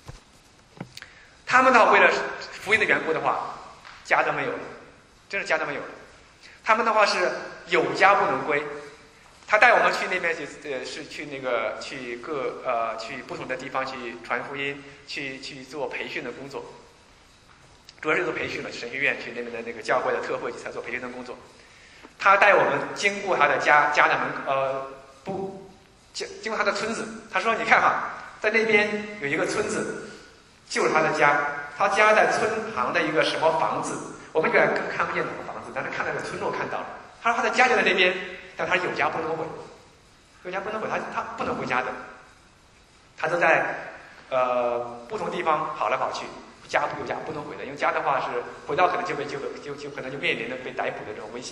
他们呢，为了福音的缘故的话，家都没有了，真是家都没有了。他们的话是有家不能归。他带我们去那边去，呃，是去那个去各呃去不同的地方去传福音，去去做培训的工作。主要是做培训了，神学院去那边的那个教会的特会去才做培训的工作。他带我们经过他的家家的门呃不经经过他的村子，他说：“你看哈，在那边有一个村子，就是他的家。他家在村旁的一个什么房子，我们远根本看不见哪个房子，但是看那个村落看到了。他说他的家就在那边，但他有家不能回，有家不能回，他他不能回家的。他都在呃不同地方跑来跑去。”家有家不能回的，因为家的话是回到可能就被就就就可能就面临着被逮捕的这种危险。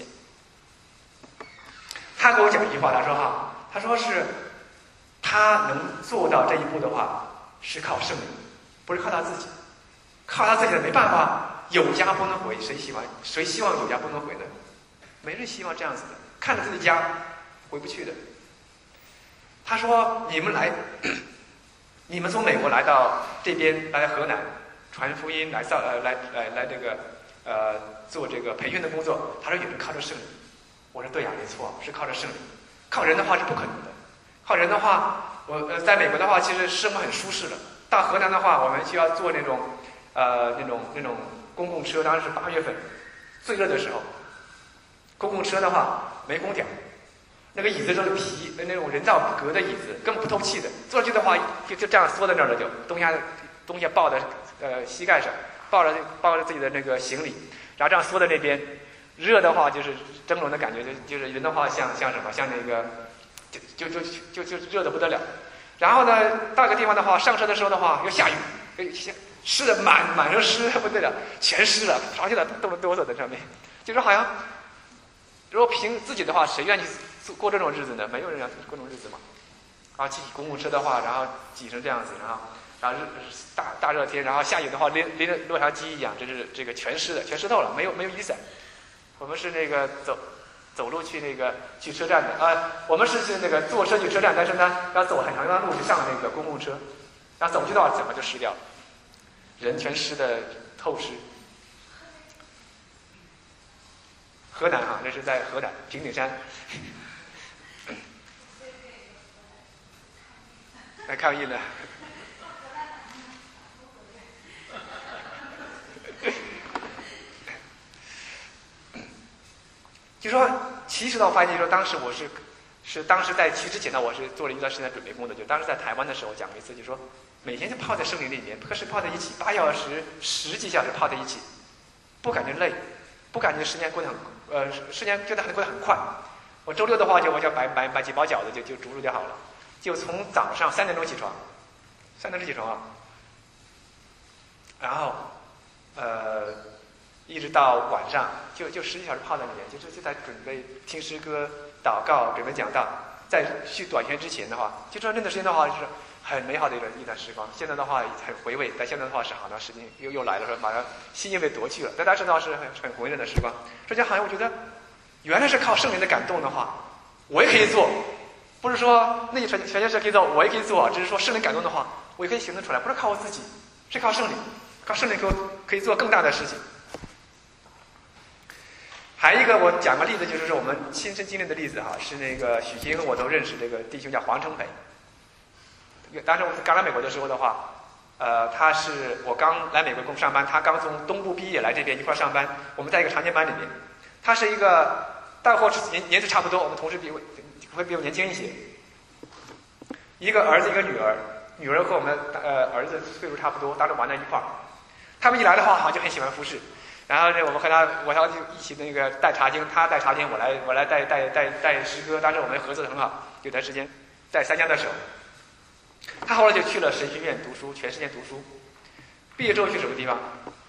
他给我讲一句话，他说哈，他说是他能做到这一步的话，是靠圣灵，不是靠他自己，靠他自己的没办法，有家不能回，谁喜欢谁希望有家不能回呢？没人希望这样子的，看着自己家回不去的。他说你们来，你们从美国来到这边来河南。传福音来造呃来来来这个呃做这个培训的工作，他说也是靠着圣灵。我说对呀，没错，是靠着圣灵。靠人的话是不可能的。靠人的话，我呃在美国的话，其实生活很舒适的。到河南的话，我们需要坐那种呃那种那种公共车，当时是八月份最热的时候。公共车的话没空调，那个椅子都是皮那种人造革的椅子，根本不透气的。坐上去的话就就这样缩在那儿了，就东西东西抱的。呃，膝盖上抱着抱着自己的那个行李，然后这样缩在那边，热的话就是蒸笼的感觉，就就是人的话像像什么，像那个就就就就就热的不得了。然后呢，到一个地方的话，上车的时候的话又下雨，湿的满满身湿不得了，全湿了，跑起来抖了哆嗦在上面，就是好像如果凭自己的话，谁愿意过这种日子呢？没有人要过这种日子嘛。然后骑公共车的话，然后挤成这样子，然后。然后大大热天，然后下雨的话，淋淋着落汤鸡一样，这是这个全湿的，全湿透了，没有没有雨伞。我们是那个走走路去那个去车站的啊、呃，我们是是那个坐车去车站，但是呢要走很长一段路去上那个公共车，然后走去的话整个就湿掉了，人全湿的透湿。河南哈，这是在河南平顶山。来抗议呢。就说，其实呢，我发现就说，当时我是，是当时在去之前呢，我是做了一段时间的准备工作。就当时在台湾的时候讲了一次，就说每天就泡在圣灵里面，可是泡在一起八小时、十几小时泡在一起，不感觉累，不感觉时间过得很呃时间觉得很过得很快。我周六的话就我就买买买几包饺子就就煮煮就好了，就从早上三点钟起床，三点钟起床啊，然后呃。一直到晚上，就就十几小时泡在里面，就是就在准备听诗歌、祷告、准备讲道。在去短宣之前的话，就说那段时间的话，就是很美好的一段一段时光。现在的话很回味，但现在的话是好长时间又又来了，说马上心又被夺去了。但当时的话是很很回味的时光。这就好像我觉得，原来是靠圣灵的感动的话，我也可以做，不是说那些全全件事可以做，我也可以做，只是说圣灵感动的话，我也可以行得出来，不是靠我自己，是靠圣灵，靠圣灵可可以做更大的事情。还有一个我讲个例子，就是说我们亲身经历的例子哈，是那个许昕和我都认识这个弟兄叫黄成培。当时我刚来美国的时候的话，呃，他是我刚来美国工上班，他刚从东部毕业来这边一块上班，我们在一个长间班里面。他是一个大伙年年纪差不多，我们同事比我会比我年轻一些。一个儿子一个女儿，女儿和我们呃儿子岁数差不多，当时玩在一块儿。他们一来的话，好像就很喜欢服侍。然后呢，我们和他，我和他就一起那个带查经，他带查经，我来我来带带带带诗歌。当时我们合作的很好，有段时间在三江的时候，他后来就去了神学院读书，全世界读书。 毕业之后去什么地方？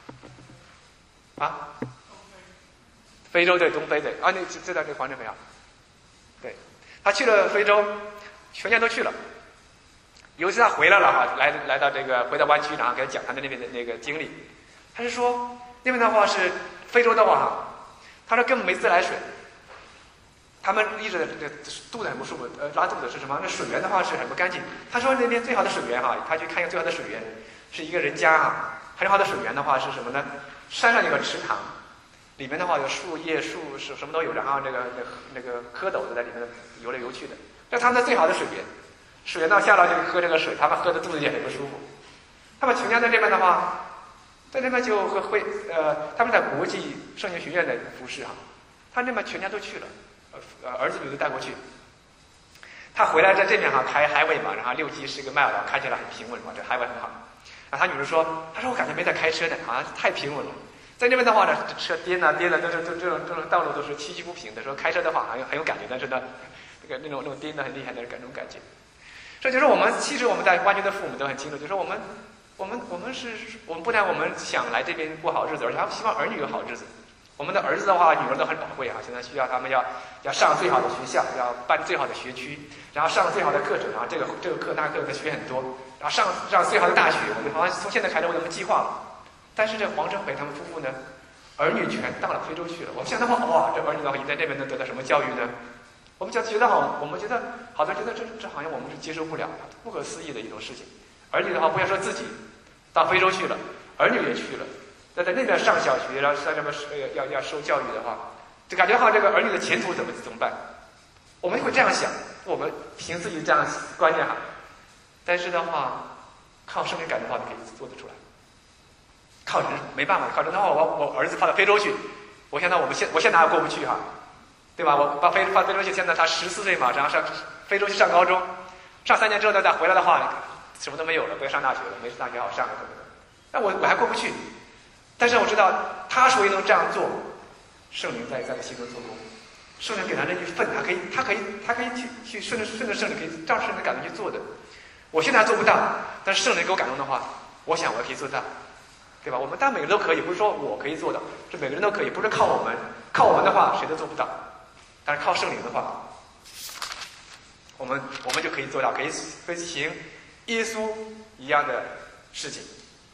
啊？非洲对，东非对，啊，你知道这个黄振飞啊？对，他去了非洲，全家都去了。有一次他回来了哈，来来到这个回到湾区，然后给他讲他的那边的那个经历。他是说那边的话是非洲的话哈，他说根本没自来水，他们一直这肚子很不舒服，呃，拉肚子是什么？那水源的话是很不干净。他说那边最好的水源哈，他去看一个最好的水源，是一个人家哈，很好的水源的话是什么呢？山上有个池塘，里面的话有树叶、树什什么都有，然后那个那个那个蝌蚪都在里面游来游去的，这他们的最好的水源。水源到下来就喝这个水，他们喝的肚子也很不舒服。他们全家在这边的话，在这边就会会呃，他们在国际圣经学院的服侍哈，他那边全家都去了，呃儿子女都带过去。他回来在这边哈开 highway 嘛，然后六 G 是个 mile， 开起来很平稳嘛，这 highway 很好。然后他女儿说，他说我感觉没在开车呢，好像太平稳了。在那边的话呢，车颠啊颠啊，都是都这种这种道路都是崎岖不平的。说开车的话很有很有感觉，但是呢，那个那种那种颠的很厉害的那种感觉。所以就是我们其实我们在湾区的父母都很清楚，就是我们我们我们是我们不但我们想来这边过好日子，而且还希望儿女有好日子。我们的儿子的话，女儿都很宝贵啊，现在需要他们要要上最好的学校，要办最好的学区，然后上最好的课程，然后这个这个课那个课的学很多，然后上上最好的大学。我们好像从现在开始为他们计划了。但是这黄振北他们夫妇呢，儿女全到了非洲去了。我们想他们哇，这儿女的话你在那边能得到什么教育呢？我们就觉得好，我们觉得好多人觉得这这好像我们是接受不了的，不可思议的一种事情。儿女的话，不要说自己到非洲去了，儿女也去了。在在那边上小学，然后在那边要要受教育的话，就感觉好像这个儿女的前途怎么怎么办？我们会这样想，我们凭自己这样观念哈。但是的话，靠生命感的话，可以做得出来。靠人没办法，靠人的话，我我儿子放到非洲去，我现在我们现我现在还过不去哈，对吧？我把非放非洲去，现在他十四岁嘛，然后上非洲去上高中，上三年之后再再回来的话，什么都没有了，不要上大学了，没大学好上了，对不对？那我我还过不去。但是我知道他所以能这样做，圣灵在在他心中做工，圣灵给他那一份，他可以，他可以，他可以去去顺着顺着圣灵，可以照圣灵的感动去做的。我现在还做不到，但是圣灵给我感动的话，我想我可以做到，对吧？我们当然每个人都可以，不是说我可以做到，是每个人都可以，不是靠我们，靠我们的话谁都做不到。但是靠圣灵的话，我们我们就可以做到，可以可以行耶稣一样的事情。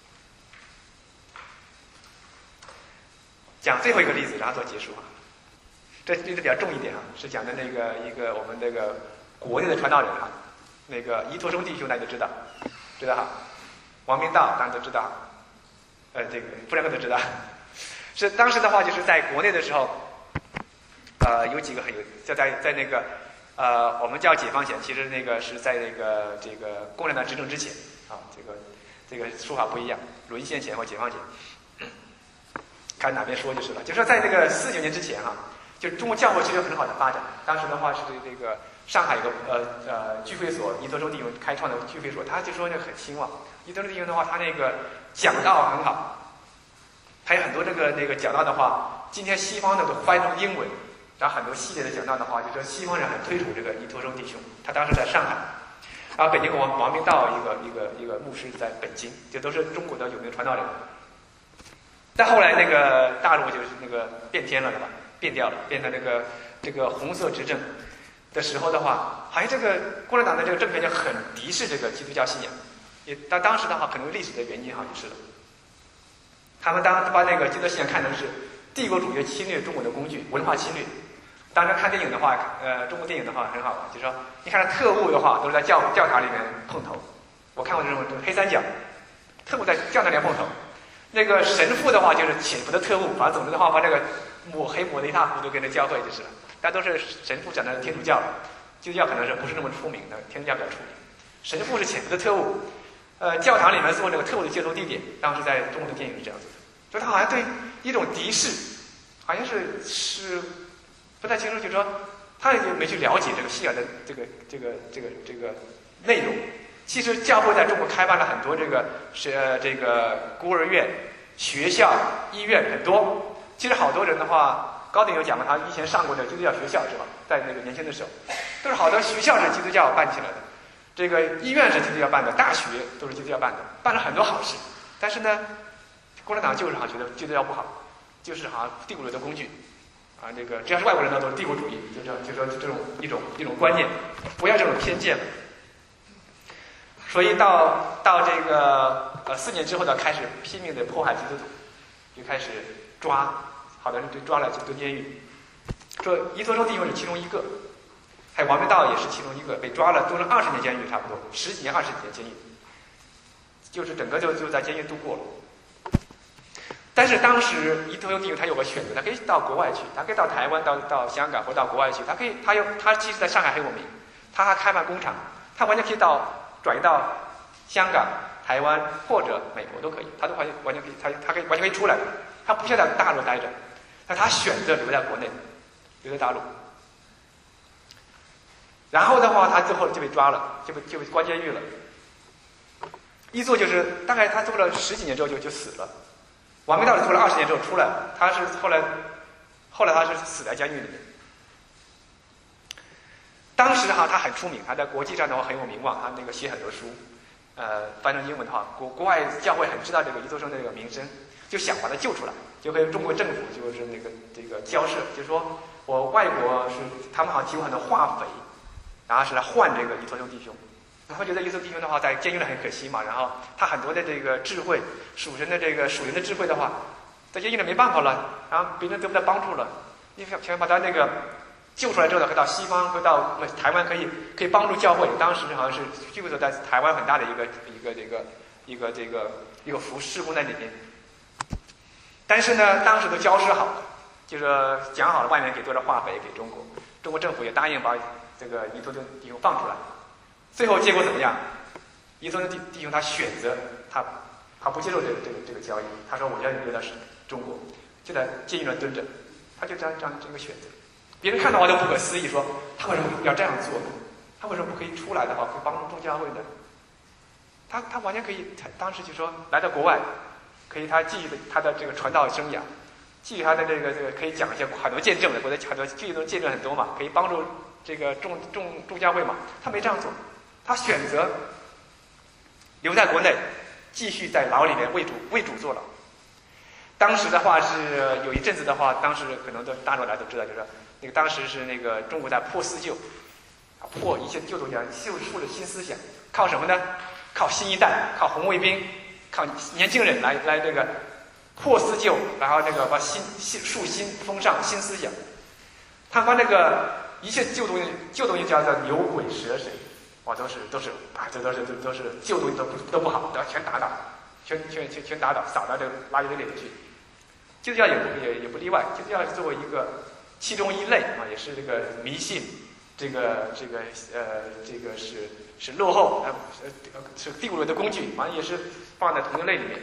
讲最后一个例子，然后做结束啊。这例子比较重一点啊，是讲的那个一个我们那个国内的传道人哈，那个伊托生弟兄大家都知道，知道哈，王明道大家都知道，呃，这个不然个都知道，是当时的话就是在国内的时候，呃，有几个很有，就在在那个呃，我们叫解放前，其实那个是在那个这个共产党执政之前啊，这个这个说法不一样，沦陷前或解放前。看哪边说就是了，就是说在那个四九年之前哈、啊，就是中国教会其实有很好的发展。当时的话是这个上海有个呃呃聚会所，伊托生弟兄开创的聚会所，他就说那很兴旺。伊托生弟兄的话，他那个讲道很好，还有很多这个那个讲道的话，今天西方的都翻译成英文，然后很多系列的讲道的话，就说西方人很推崇这个伊托生弟兄。他当时在上海，然后北京有王王明道一个一个一个牧师在北京，这都是中国的有名传道人。但后来那个大陆就是那个变天了，对吧？变掉了，变成那个这个红色执政的时候的话，好像这个共产党的这个政权就很敌视这个基督教信仰。也当当时的话，可能历史的原因哈也是的。他们当把那个基督教信仰看成是帝国主义侵略中国的工具，文化侵略。当时看电影的话，呃，中国电影的话很好玩，就是说你看特务的话都是在教教堂里面碰头。我看过这种这种黑三角，特务在教堂里面碰头。那个神父的话就是潜伏的特务，反正总之的话把这个抹黑抹得一塌糊涂，跟着教会就是了。大家都是神父讲的天主教，基督教可能是不是那么出名的，天主教比较出名。神父是潜伏的特务，呃，教堂里面做那个特务的接收地点，当时在中国的电影是这样子的，就他好像对一种敌视，好像是是不太清楚，就是说他也没去了解这个信仰的这个这个这个这个内容。其实教会在中国开办了很多这个是呃这个孤儿院、学校、医院很多。其实好多人的话，高鼎有讲过，他以前上过的基督教学校是吧？在那个年轻的时候，都是好多学校是基督教办起来的，这个医院是基督教办的，大学都是基督教办的，办了很多好事。 但是呢，共产党就是好像觉得觉得要不好，就是好像帝国主义的工具，啊，这个只要是外国人呢都是帝国主义，就这样，就说这种一种一种观念，不要这种偏见。所以到到这个呃四年之后呢，开始拼命的迫害基督徒，就开始抓，好多人就抓了就蹲监狱。说伊托生弟兄是其中一个，还有王明道也是其中一个，被抓了，蹲了二十年监狱，差不多十几年、二十几年监狱，就是整个就就在监狱度过了。但是当时伊托生弟兄他有个选择，他可以到国外去，他可以到台湾、到到香港或到国外去，他可以，他有他其实在上海很有名，他还开办工厂，他完全可以到转移到香港、台湾或者美国都可以，他都完全完全可以，他他可以完全可以出来的，他不需要在大陆待着，但他选择留在国内。留在大陆，然后的话，他最后就被抓了，就被就被关监狱了。一坐就是大概他坐了十几年之后就就死了。王明道是坐了二十年之后出来了，他是后来后来他是死在监狱里面。当时哈他很出名，他在国际上的话很有名望，他那个写很多书，呃，翻成英文的话，国国外教会很知道这个伊托生的这个名声，就想把他救出来，就和中国政府就是那个这个交涉，就说。我外国是他们好像提供很多化肥，然后是来换这个伊托生弟兄，然后觉得伊托生弟兄的话在监狱里很可惜嘛，然后他很多的这个智慧，属神的这个属灵的智慧的话，在监狱里没办法了，然后别人得不到帮助了，你想想把他那个救出来之后呢，可以到西方，可以到台湾，可以可以帮助教会。当时好像是据说在台湾很大的一个一个这个一个这个一个服事工在里面，但是呢，当时都交涉好了。就是讲好了，外面给多少化肥给中国，中国政府也答应把这个伊托生弟兄放出来。最后结果怎么样？伊托生弟弟兄他选择他他不接受这个这个这个交易，他说我要留在中国，就在监狱里蹲着，他就这样这样这个选择。别人看到话都不可思议，说他为什么要这样做呢？他为什么不可以出来的话，可以帮助众教会呢？他他完全可以，他当时就说来到国外，可以他继续的他的这个传道生涯。继续他的这个这个可以讲一些很多见证的，或者很多具体的见证很多嘛，可以帮助这个众众众教会嘛。他没这样做，他选择留在国内，继续在牢里面为主为主坐牢。当时的话是有一阵子的话，当时可能都大陆来都知道，就是那个当时是那个中国在破四旧，破一切旧东西，修树的新思想，靠什么呢？靠新一代，靠红卫兵，靠年轻人来来这个。破四旧，然后那个把新新树新封上新思想，他把那个一切旧东西旧东西叫做牛鬼蛇神，哇，都是都是啊，这都是都都是旧东西都不都不好，都要全打倒，全全全全打倒，扫到这个垃圾堆里头去。基督教也不也也不例外，基督教作为一个其中一类啊，也是这个迷信，这个这个呃这个是是落后啊，是帝国主义的工具，反正也是放在同一类里面。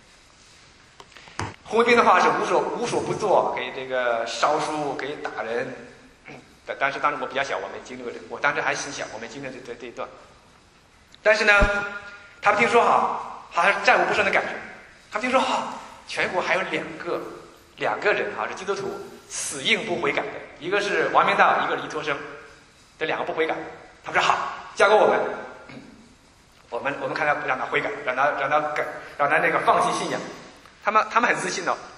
红卫兵的话是无所无所不作，可以这个烧书，可以打人。但但是当时我比较小，我没经历过这，我当时还很小，我没经历这这这一段。但是呢，他们听说哈，好像是战无不胜的感觉。他们听说哈，全国还有两个两个人哈是基督徒，死硬不悔改的，一个是王明道，一个是伊托生，这两个不悔改。他们说好，交给我们，我们我们看他让他悔改，让他让他改，让他那个放弃信仰。他们他们很自信哦，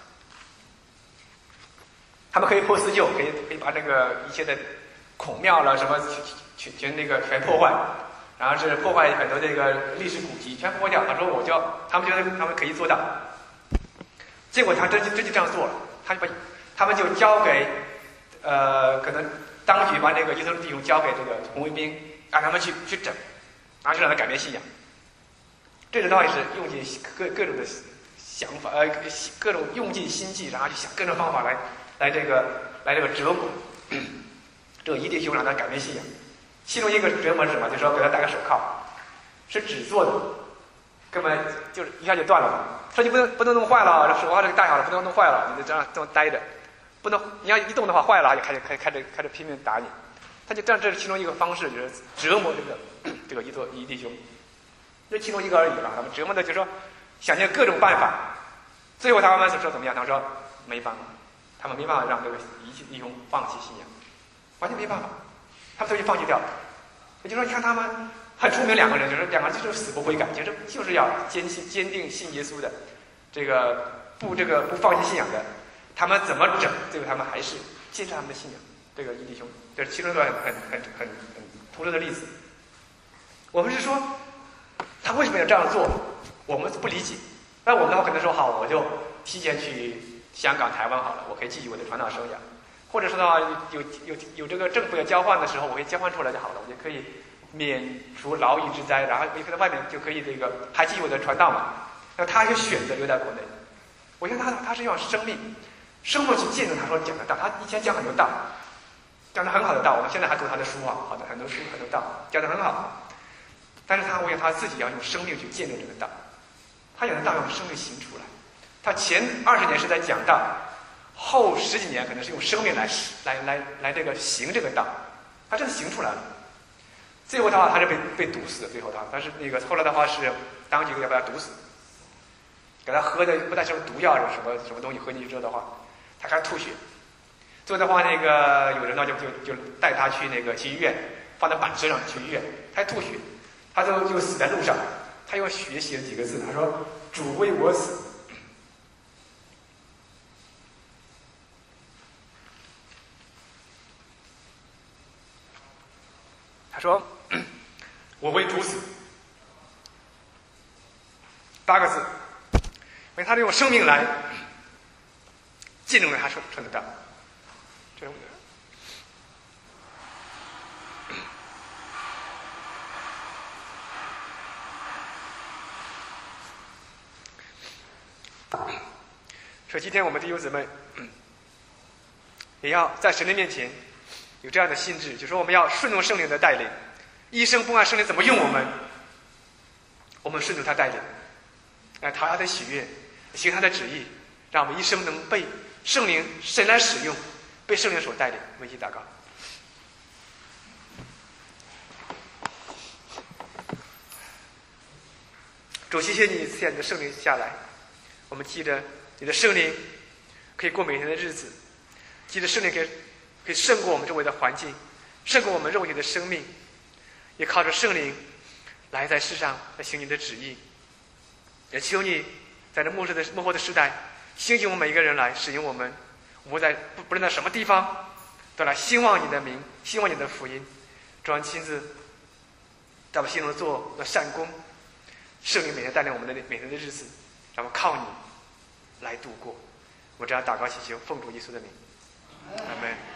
他们可以破四旧，可以可以把那个一切的孔庙了什么全全那个全破坏，然后是破坏很多这个历史古迹，全破坏掉。他说我就他们觉得他们可以做到，结果他真就真就这样做了，他就把他们就交给呃可能当局把那个伊托生弟兄交给这个红卫兵，让他们去去整，然后就让他改变信仰。这种的话也是用尽各各种的。想法呃，各种用尽心计，然后就想各种方法来来这个来这个折磨这个伊弟兄，让他改变信仰。其中一个折磨是什么？就是说给他戴个手铐，是纸做的，根本就是一下就断了嘛。说你不能不能弄坏了，这手铐这个戴好了，不能弄坏了，你就这样这么待着，不能你要一动的话坏了，就开始开开始开始拼命打你。他就这样，这是其中一个方式，就是折磨这个这个伊托伊弟兄。这其中一个而已了，他们折磨的就是说。想尽各种办法，最后他们说怎么样？他说没办法，他们没办法让这个一弟兄放弃信仰，完全没办法，他们都去放弃掉了。也就是说，你看他们很出名两个人，就是两个人就是死不悔改，就是就是要坚信坚定信耶稣的，这个不这个不放弃信仰的，他们怎么整，最后他们还是坚持他们的信仰。这个一弟兄，这是其中一个很很很很很突出的例子。我们是说，他为什么要这样做？我们不理解。那我们的话可能说，好，我就提前去香港、台湾好了，我可以继续我的传道生涯。或者说的话，有有有这个政府要交换的时候，我可以交换出来就好了，我就可以免除牢狱之灾，然后你可在外面就可以这个还继续我的传道嘛。那他就选择留在国内。我觉得他他是用生命、生活去见证他说讲的道。他以前讲很多道，讲的很好的道，我们现在还读他的书啊，好的很多书很多道讲的很好。但是他我想他自己要用生命去见证这个道，他讲的道用生命行出来。他前二十年是在讲道，后十几年可能是用生命来来来来这个行这个道，他真的行出来了。最后的话，他是被被毒死的。最后他，但是那个后来的话是当局要把他毒死，给他喝的不但是毒药，什么什么东西喝进去之后的话，他开始吐血。最后的话，那个有人呢就就就带他去那个去医院，放在板车上去医院，他吐血，他就就死在路上。他用血写了几个字，他说：“主为我死。”他说：“我为主死。”八个字，因为他是用生命来见证了他说说的道。这种所以今天我们弟兄姊妹，也要在神的面前有这样的心智，就是说我们要顺从圣灵的带领。一生不按圣灵怎么用我们，我们顺从他带领，来讨他的喜悦，行他的旨意，让我们一生能被圣灵神来使用，被圣灵所带领。我们一起祷告。主，谢谢你赐下你的圣灵下来，我们记着你的圣灵可以过每天的日子，记着圣灵可以可以胜过我们周围的环境，胜过我们肉体的生命，也靠着圣灵来在世上来行你的旨意。也求你在这末世的末后的时代，兴起我们每一个人来使用我们，我们在不不论在什么地方，都来兴旺你的名，兴旺你的福音。主啊，亲自在我们心中做那善功，圣灵每天带领我们的每天的日子，让我们靠你来度过。我这样祷告祈求，奉主耶稣的名，阿们。